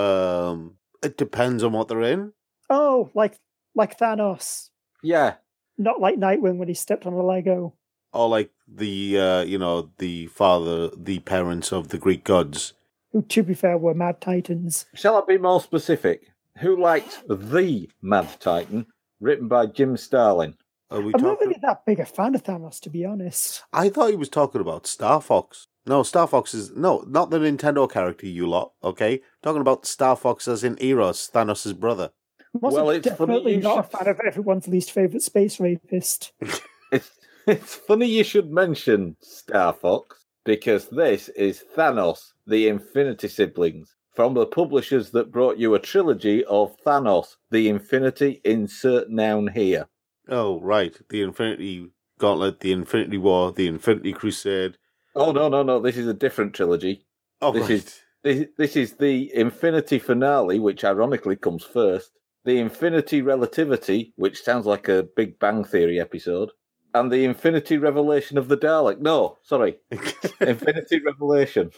Um, it depends on what they're in. Oh, like like Thanos. Yeah. Not like Nightwing when he stepped on a Lego. Or like the, uh, you know, the father, the parents of the Greek gods. Who, to be fair, were Mad Titans. Shall I be more specific? Who liked The Mad Titan, written by Jim Starlin? Are we I'm not talking? really that big a fan of Thanos, to be honest. I thought he was talking about Star Fox. No, Star Fox is... No, not the Nintendo character, you lot, okay? Talking about Star Fox as in Eros, Thanos' brother. I'm also Well, it's funny definitely you not a should- fan of everyone's least favourite space rapist. It's, it's funny you should mention Star Fox, because this is Thanos, the Infinity Siblings, from the publishers that brought you a trilogy of Thanos, the Infinity insert noun here. Oh, right. The Infinity Gauntlet, the Infinity War, the Infinity Crusade. Oh, no, no, no, this is a different trilogy. Oh, This right. is- This, this is the Infinity Finale, which ironically comes first, the Infinity Relativity, which sounds like a Big Bang Theory episode, and the Infinity Revelation of the Dalek. No, sorry, Infinity Revelation.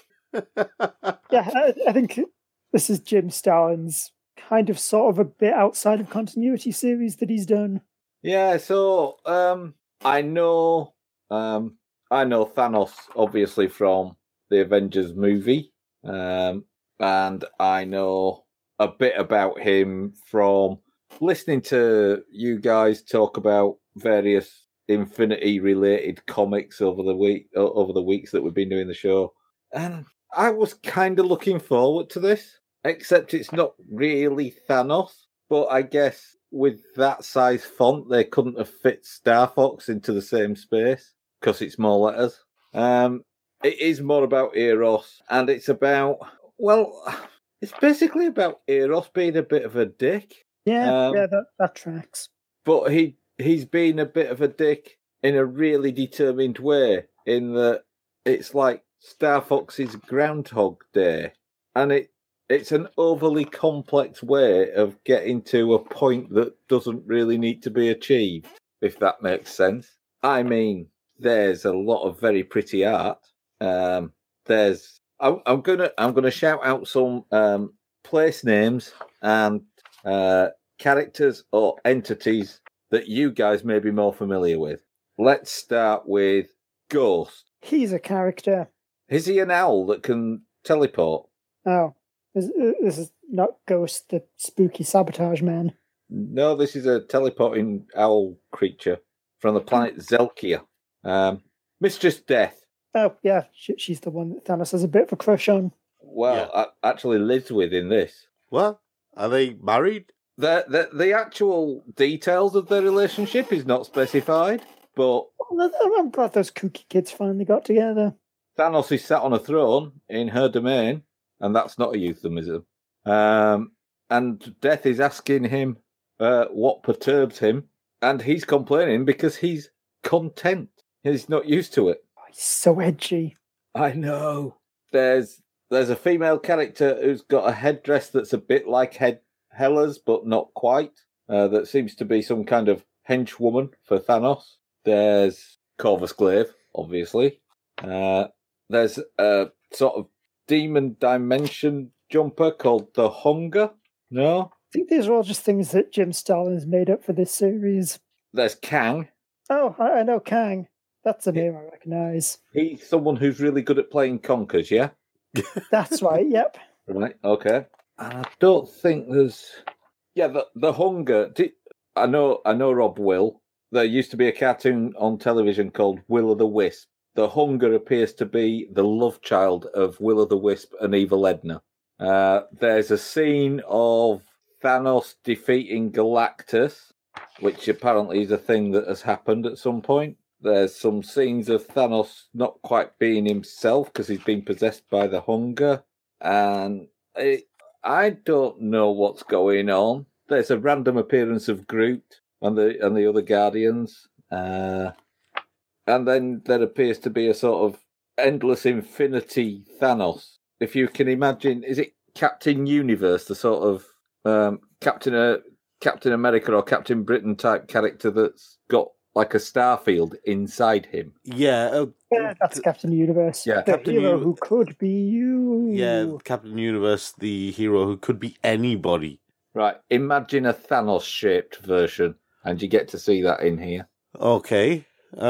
Yeah, I, I think this is Jim Starlin's kind of sort of a bit outside of continuity series that he's done. Yeah, so um, I know, um, I know Thanos obviously from the Avengers movie, um, and I know a bit about him from listening to you guys talk about various Infinity-related comics over the week over the weeks that we've been doing the show, and I was kind of looking forward to this, except it's not really Thanos, but I guess with that size font, they couldn't have fit Star Fox into the same space because it's more letters. Um, it is more about Eros, and it's about, well, it's basically about Eros being a bit of a dick, Yeah, Um, yeah, that, that tracks. but he he's been a bit of a dick in a really determined way, in that it's like Star Fox's Groundhog Day, and it it's an overly complex way of getting to a point that doesn't really need to be achieved, if that makes sense. I mean, there's a lot of very pretty art. Um, there's I'm, I'm gonna I'm gonna shout out some um, place names and uh, characters or entities that you guys may be more familiar with. Let's start with Ghost. He's a character. Is he an owl that can teleport? Oh, this, uh, this is not Ghost, the spooky sabotage man. No, this is a teleporting owl creature from the planet Zelkia. Um, Mistress Death. Oh, yeah, she, she's the one that Thanos has a bit of a crush on. Well, Yeah. I actually lives with in this. What? Are they married? The, the the actual details of their relationship is not specified, but Well, I'm glad those kooky kids finally got together. Thanos is sat on a throne in her domain, and that's not a euphemism. Um, and Death is asking him uh, what perturbs him, and he's complaining because he's content. He's not used to it. Oh, he's so edgy. I know. There's there's a female character who's got a headdress that's a bit like Head Hela's, but not quite. Uh, that seems to be some kind of henchwoman for Thanos. There's Corvus Glaive, obviously. Uh, there's a sort of demon dimension jumper called the Hunger. No? I think these are all just things that Jim Starlin has made up for this series. There's Kang. Oh, I, I know Kang. That's a name I recognise. He's someone who's really good at playing conkers, yeah? That's right, yep. Right, okay. And I don't think there's... Yeah, the, the Hunger... Did... I know I know Rob will. There used to be a cartoon on television called Will-o'-the-Wisp. The Hunger appears to be the love child of Will-o'-the-Wisp and Evil Edna. Uh, there's a scene of Thanos defeating Galactus, which apparently is a thing that has happened at some point. There's some scenes of Thanos not quite being himself because he's been possessed by the Hunger. And it, I don't know what's going on. There's a random appearance of Groot and the and the other Guardians. Uh, and then there appears to be a sort of endless infinity Thanos. If you can imagine, is it Captain Universe, the sort of um, Captain uh, Captain America or Captain Britain type character that's got like a starfield inside him? Yeah. Uh, Yeah, that's Captain Universe. Yeah, the Captain hero Uni- who could be you. yeah, Captain Universe, the hero who could be anybody. Right. Imagine a Thanos-shaped version, and you get to see that in here. Okay.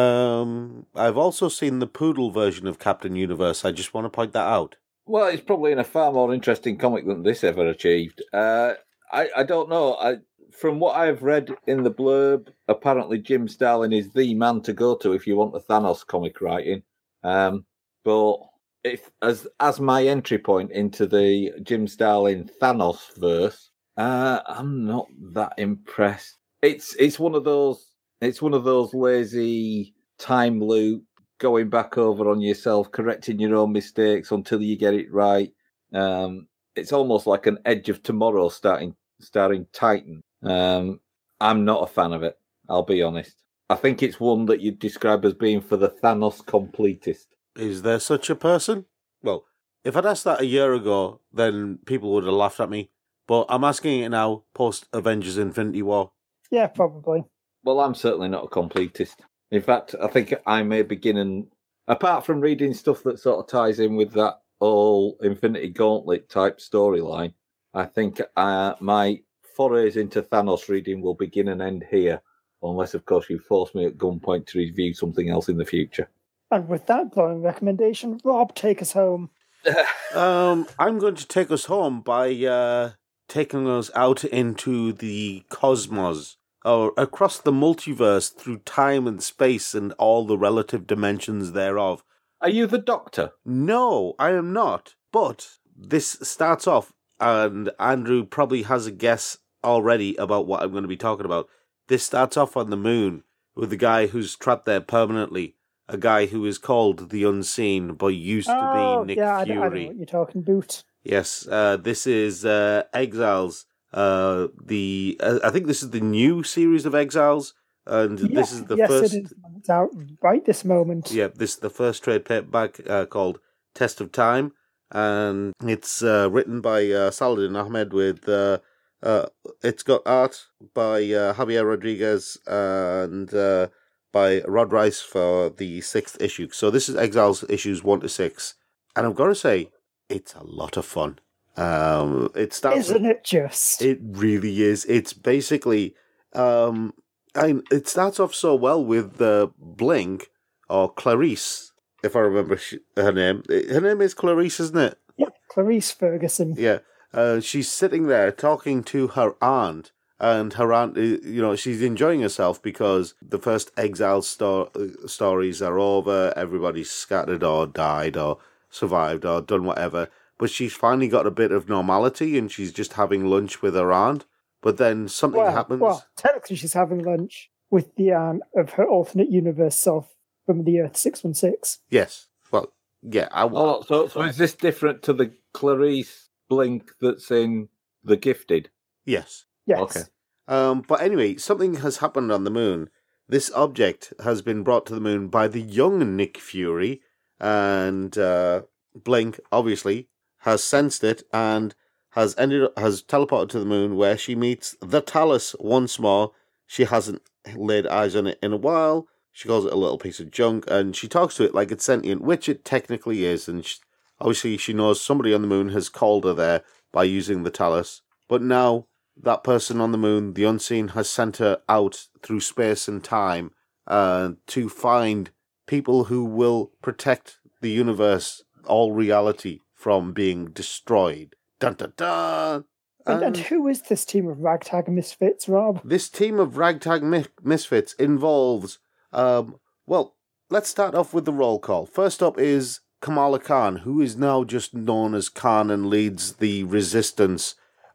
Um, I've also seen the poodle version of Captain Universe. I just want to point that out. Well, it's probably in a far more interesting comic than this ever achieved. Uh, I, I don't know. I, from what I've read in the blurb, apparently Jim Starlin is the man to go to if you want a Thanos comic writing. Um, but if as as my entry point into the Jim Starlin Thanos verse, uh, I'm not that impressed. It's it's one of those it's one of those lazy time loop, going back over on yourself, correcting your own mistakes until you get it right. Um, it's almost like an Edge of Tomorrow starting starring Titan. Um, I'm not a fan of it, I'll be honest. I think it's one that you'd describe as being for the Thanos completist. Is there such a person? Well, if I'd asked that a year ago, then people would have laughed at me. But I'm asking it now, post Avengers Infinity War. Yeah, probably. Well, I'm certainly not a completist. In fact, I think I may begin and, apart from reading stuff that sort of ties in with that whole Infinity Gauntlet type storyline, I think uh, my forays into Thanos reading will begin and end here, unless, of course, you force me at gunpoint to review something else in the future. And with that glowing recommendation, Rob, take us home. Um, I'm going to take us home by uh, taking us out into the cosmos, or across the multiverse through time and space and all the relative dimensions thereof. Are you the Doctor? No, I am not. But this starts off, and Andrew probably has a guess already about what I'm going to be talking about. This starts off on the moon with a guy who's trapped there permanently. A guy who is called the Unseen, but used oh, to be Nick yeah, I, Fury. I know what you're talking about. Yes, uh, this is uh, Exiles. Uh, the uh, I think this is the new series of Exiles, and Yeah, this is the yes, first. it is. It's out right this moment. Yeah, this is the first trade paperback uh, called Test of Time, and it's uh, written by uh, Saladin Ahmed. With uh, uh, it's got art by uh, Javier Rodriguez and uh, by Rod Rice for the sixth issue. So this is Exiles issues one to six, and I've got to say, it's a lot of fun. Um, it starts. Isn't it just? It really is. It's basically, um, I mean, it starts off so well with uh, Blink, or Clarice, if I remember sh- her name. Her name is Clarice, isn't it? Yep, Clarice Ferguson. Yeah. Uh, she's sitting there talking to her aunt, and her aunt, you know, she's enjoying herself because the first exile sto- stories are over, everybody's scattered or died or survived or done whatever, but she's finally got a bit of normality and she's just having lunch with her aunt, but then something well, happens. Well, technically she's having lunch with the aunt of her alternate universe self from the Earth six one six. Yes. Well, yeah. I, oh, so, so is this different to the Clarice Blink that's in The Gifted? Yes. Yes. Okay. Um, but anyway, something has happened on the moon. This object has been brought to the moon by the young Nick Fury, and uh, Blink, obviously, has sensed it and has ended up, has teleported to the moon, where she meets the Talus once more. She hasn't laid eyes on it in a while. She calls it a little piece of junk, and she talks to it like it's sentient, which it technically is. And she, obviously, she knows somebody on the moon has called her there by using the Talus. But now, that person on the moon, the Unseen, has sent her out through space and time uh, to find people who will protect the universe, all reality, from being destroyed. Dun dun dun! And, and who is this team of ragtag misfits, Rob? This team of ragtag mi- misfits involves... Um, well, let's start off with the roll call. First up is Kamala Khan, who is now just known as Khan and leads the resistance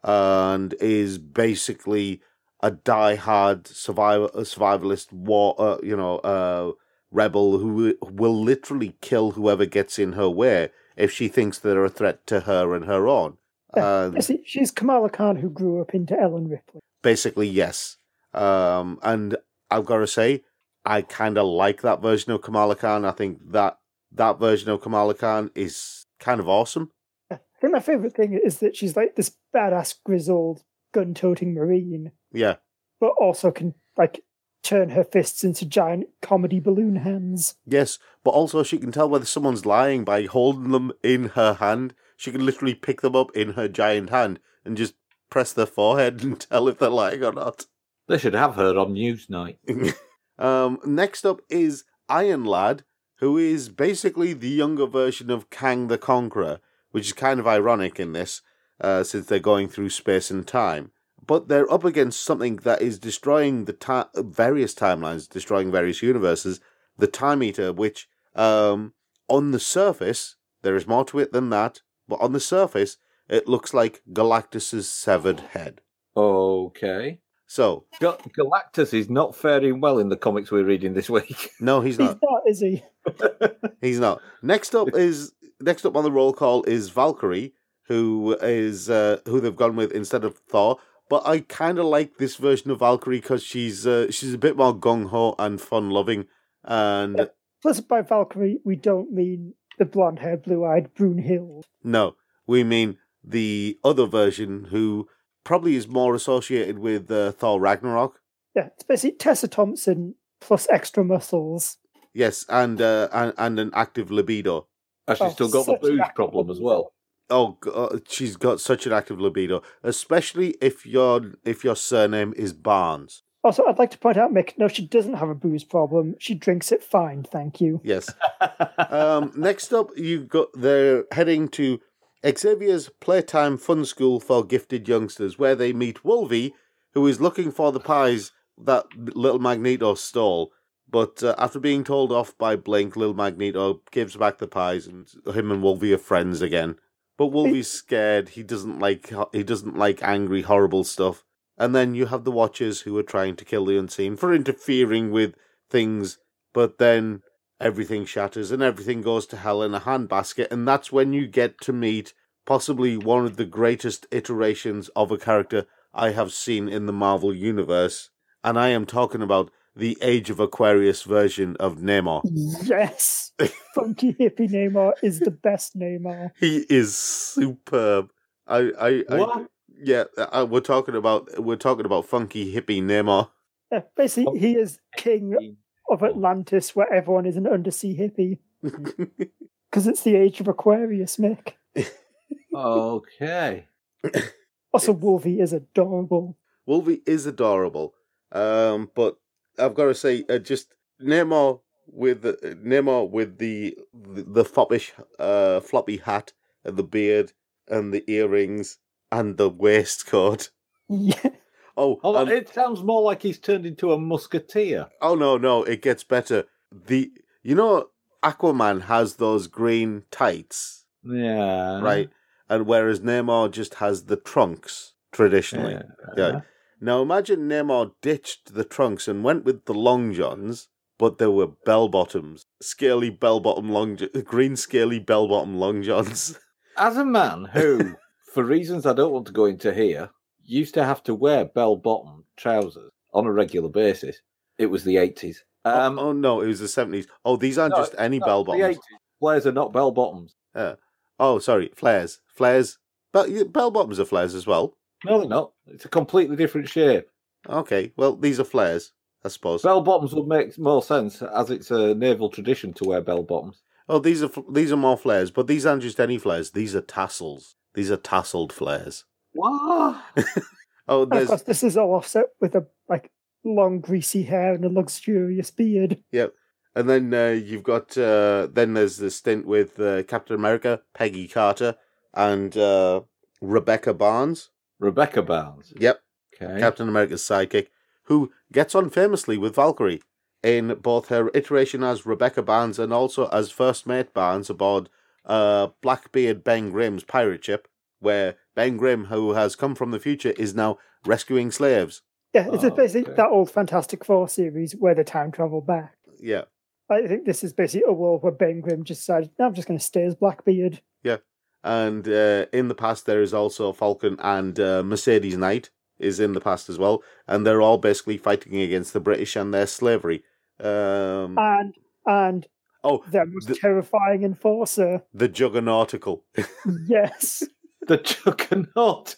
and is basically a die-hard survival, survivalist war, uh, you know, uh, rebel who will literally kill whoever gets in her way if she thinks they're a threat to her and her own. Yeah, Uh, see, she's Kamala Khan, who grew up into Ellen Ripley. Basically, yes. Um, and I've got to say, I kind of like that version of Kamala Khan. I think that that version of Kamala Khan is kind of awesome. I think my favourite thing is that she's like this badass, grizzled, gun-toting Marine, Yeah. but also can like turn her fists into giant comedy balloon hands. Yes, but also she can tell whether someone's lying by holding them in her hand. She can literally pick them up in her giant hand and just press their forehead and tell if they're lying or not. They should have her on Newsnight. um, next up is Iron Lad, who is basically the younger version of Kang the Conqueror, which is kind of ironic in this, uh, since they're going through space and time. But they're up against something that is destroying the ta- various timelines, destroying various universes, the Time Eater, which, um, on the surface, there is more to it than that, but on the surface, it looks like Galactus's severed head. Okay. So, Gal- Galactus is not faring well in the comics we're reading this week. no, he's He's not. not, is he? He's not. Next up is next up on the roll call is Valkyrie, who is uh, who they've gone with instead of Thor. But I kind of like this version of Valkyrie because she's uh, she's a bit more gung ho and fun loving. And Yeah. Plus, by Valkyrie, we don't mean the blonde-haired, blue-eyed Brunhild. no, we mean the other version, who probably is more associated with uh, Thor Ragnarok. Yeah, it's basically Tessa Thompson plus extra muscles. Yes, and uh, and, and an active libido. Has she Oh, still got the such an booze active problem as libido. well? Oh, God, she's got such an active libido, especially if your if your surname is Barnes. Also, I'd like to point out, Mick, no, she doesn't have a booze problem. She drinks it fine, thank you. Yes. um, next up, you've got they're heading to Xavier's Playtime Fun School for Gifted Youngsters, where they meet Wolvie, who is looking for the pies that Little Magneto stole. But uh, after being told off by Blink, Little Magneto gives back the pies, and him and Wolvie are friends again. But Wolvie's scared. He doesn't like he doesn't like angry, horrible stuff. And then you have the Watchers, who are trying to kill the Unseen for interfering with things. But then everything shatters and everything goes to hell in a handbasket. And that's when you get to meet possibly one of the greatest iterations of a character I have seen in the Marvel Universe. And I am talking about the Age of Aquarius version of Namor. Yes! Funky hippie Namor is the best Namor. He is superb. I, I, I What? yeah, I, we're talking about we're talking about funky hippie Namor. Yeah, basically, he is king of Atlantis, where everyone is an undersea hippie. Because it's the Age of Aquarius, Mick. Okay. Also, Wolvie is adorable. Wolvie is adorable, um, but I've got to say, uh, just Namor with the Namor with the the, the foppish, uh, floppy hat and the beard and the earrings and the waistcoat. Yeah. Oh, Hold on, um, it sounds more like he's turned into a musketeer. oh no, no, it gets better. The you know Aquaman has those green tights, Yeah. right? And whereas Namor just has the trunks traditionally. Yeah. Yeah. Now imagine Namor ditched the trunks and went with the long johns, but there were bell bottoms, scaly bell bottom long, green scaly bell bottom long johns. As a man who, for reasons I don't want to go into here, used to have to wear bell bottom trousers on a regular basis, it was the eighties. Um, oh, oh no, it was the seventies. Oh, these aren't no, just any no, bell the bottoms. eighties. Flares are not bell bottoms. Uh, oh, sorry, flares, flares. But yeah, bell bottoms are flares as well. No, they're not. It's a completely different shape. Okay, well these are flares, I suppose. Bell bottoms would make more sense, as it's a naval tradition to wear bell bottoms. Oh, these are these are more flares, but these aren't just any flares. These are tassels. These are tasseled flares. What? Oh, And of there's course, this is all offset with a like long, greasy hair and a luxurious beard. yep. And then uh, you've got uh, then there's the stint with uh, Captain America, Peggy Carter, and uh, Rebecca Barnes. Rebecca Barnes. Yep, Okay. Captain America's sidekick, who gets on famously with Valkyrie in both her iteration as Rebecca Barnes and also as First Mate Barnes aboard uh, Blackbeard Ben Grimm's pirate ship, where Ben Grimm, who has come from the future, is now rescuing slaves. Yeah, it's Oh, basically okay. that old Fantastic Four series where the time travel back. Yeah, I think this is basically a world where Ben Grimm just decided, no, I'm just going to stay as Blackbeard. yeah. And uh, in the past, there is also Falcon and uh, Mercedes Knight is in the past as well, and they're all basically fighting against the British and their slavery. Um, And and oh, their most the, terrifying enforcer. the Juggernautical. Yes. The Juggernaut.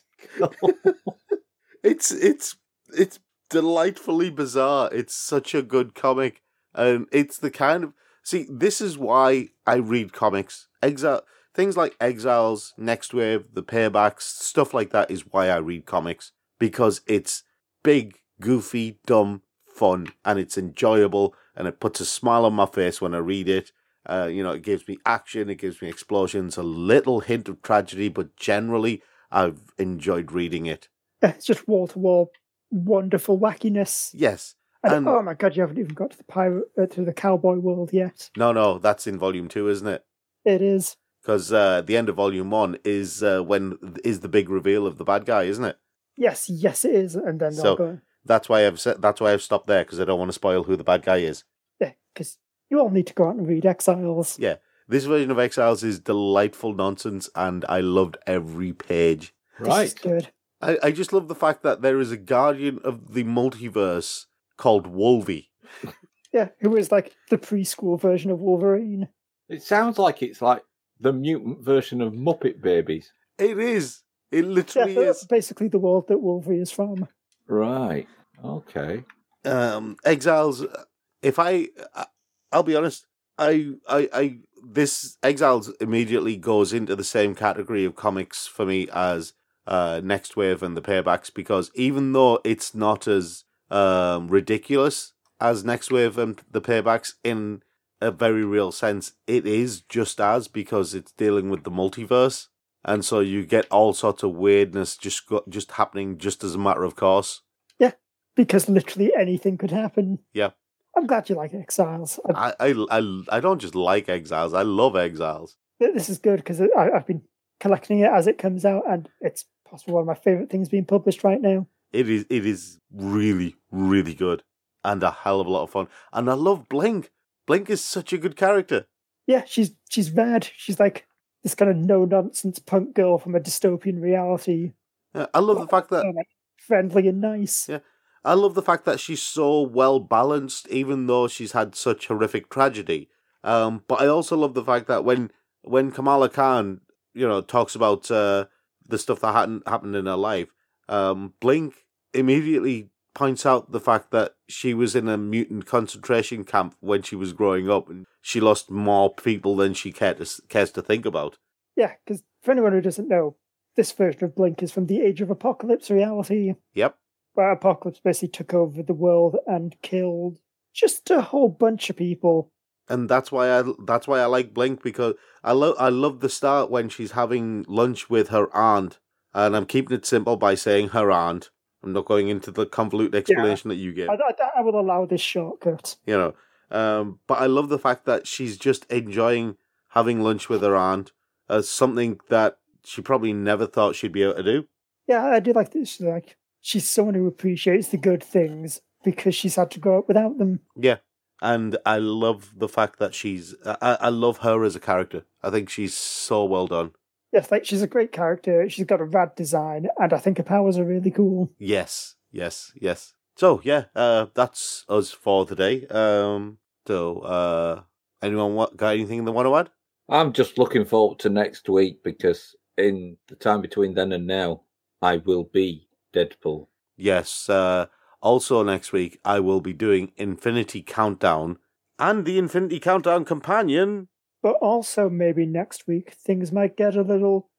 It's it's it's delightfully bizarre. It's such a good comic, and it's the kind of see. This is why I read comics. Exile things like Exiles, Next Wave, The Paybacks, stuff like that is why I read comics, because it's big, goofy, dumb, fun, and it's enjoyable, and it puts a smile on my face when I read it. Uh, you know, it gives me action, it gives me explosions, a little hint of tragedy, but generally, I've enjoyed reading it. It's just wall to wall wonderful wackiness. Yes. And, And- oh my god, you haven't even got to the pirate uh, to the cowboy world yet. No, no, that's in volume two, isn't it? It is. Because uh, the end of volume one is uh, when is the big reveal of the bad guy, isn't it? Yes, yes, it is. And then So- they'll go, That's why I've said, that's why I've stopped there, because I don't want to spoil who the bad guy is. yeah, because you all need to go out and read Exiles. Yeah, this version of Exiles is delightful nonsense, and I loved every page. This Right. is good. I, I just love the fact that there is a guardian of the multiverse called Wolvie. Yeah, who is like the preschool version of Wolverine. It sounds like it's like the mutant version of Muppet Babies. It is. It Yeah, literally that's is. basically the world that Wolverine is from. Right. Okay. Um, Exiles. If I, I'll be honest. I, I, I. This Exiles immediately goes into the same category of comics for me as uh, Next Wave and the Paybacks, because even though it's not as um, ridiculous as Next Wave and the Paybacks in a very real sense, it is just as, because it's dealing with the multiverse, and so you get all sorts of weirdness just go, just happening just as a matter of course. Because literally anything could happen. Yeah. I'm glad you like Exiles. I, I, I, I, I don't just like Exiles, I love Exiles. this is good because I've been collecting it as it comes out, and it's possibly one of my favourite things being published right now. It is it is really, really good, and a hell of a lot of fun. And I love Blink. Blink is such a good character. Yeah, she's she's rad. She's like this kind of no-nonsense punk girl from a dystopian reality. Yeah, I love the fact that So, like, friendly and nice. Yeah. I love the fact that she's so well balanced, even though she's had such horrific tragedy. Um, but I also love the fact that when when Kamala Khan, you know, talks about uh, the stuff that happened happened in her life, um, Blink immediately points out the fact that she was in a mutant concentration camp when she was growing up, and she lost more people than she cared to, cares to think about. Yeah, because for anyone who doesn't know, this version of Blink is from the Age of Apocalypse reality, Yep. where Apocalypse basically took over the world and killed just a whole bunch of people. And that's why I that's why I like Blink, because I love I love the start when she's having lunch with her aunt, and I'm keeping it simple by saying her aunt. I'm not going into the convoluted explanation yeah. that you gave. I, I, I will allow this shortcut. You know, um, but I love the fact that she's just enjoying having lunch with her aunt as something that she probably never thought she'd be able to do. Yeah, I do like this. She's like, she's someone who appreciates the good things because she's had to grow up without them. Yeah, and I love the fact that she's... I, I love her as a character. I think she's so well done. Yes, like she's a great character. She's got a rad design, and I think her powers are really cool. Yes, yes, yes. So, yeah, uh, that's us for today. Um, so, uh, anyone want, got anything they want to add? I'm just looking forward to next week because in the time between then and now, I will be Deadpool. Yes. Uh, also next week, I will be doing Infinity Countdown and the Infinity Countdown Companion. But also maybe next week, things might get a little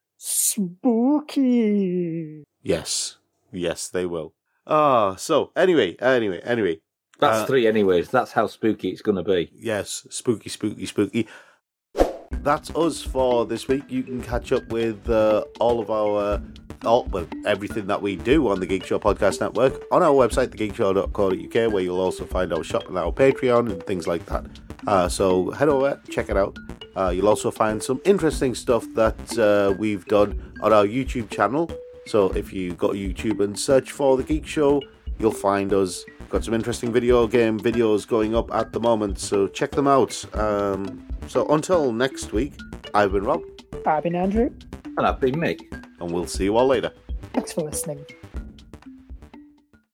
spooky. Yes. Yes, they will. Ah, so anyway, anyway, anyway. That's uh, three anyways. That's how spooky it's going to be. Yes, spooky, spooky, spooky. That's us for this week. You can catch up with uh, all of our, all, well, everything that we do on the Geek Show Podcast Network on our website, the geek show dot co dot uk, where you'll also find our shop and our Patreon and things like that. Uh, so head over, check it out. Uh, you'll also find some interesting stuff that uh, we've done on our YouTube channel. So if you go to YouTube and search for The Geek Show, you'll find us. Got some interesting video game videos going up at the moment, so check them out. Um, so until next week, I've been Rob. I've been Andrew. And I've been Mick. And we'll see you all later. Thanks for listening.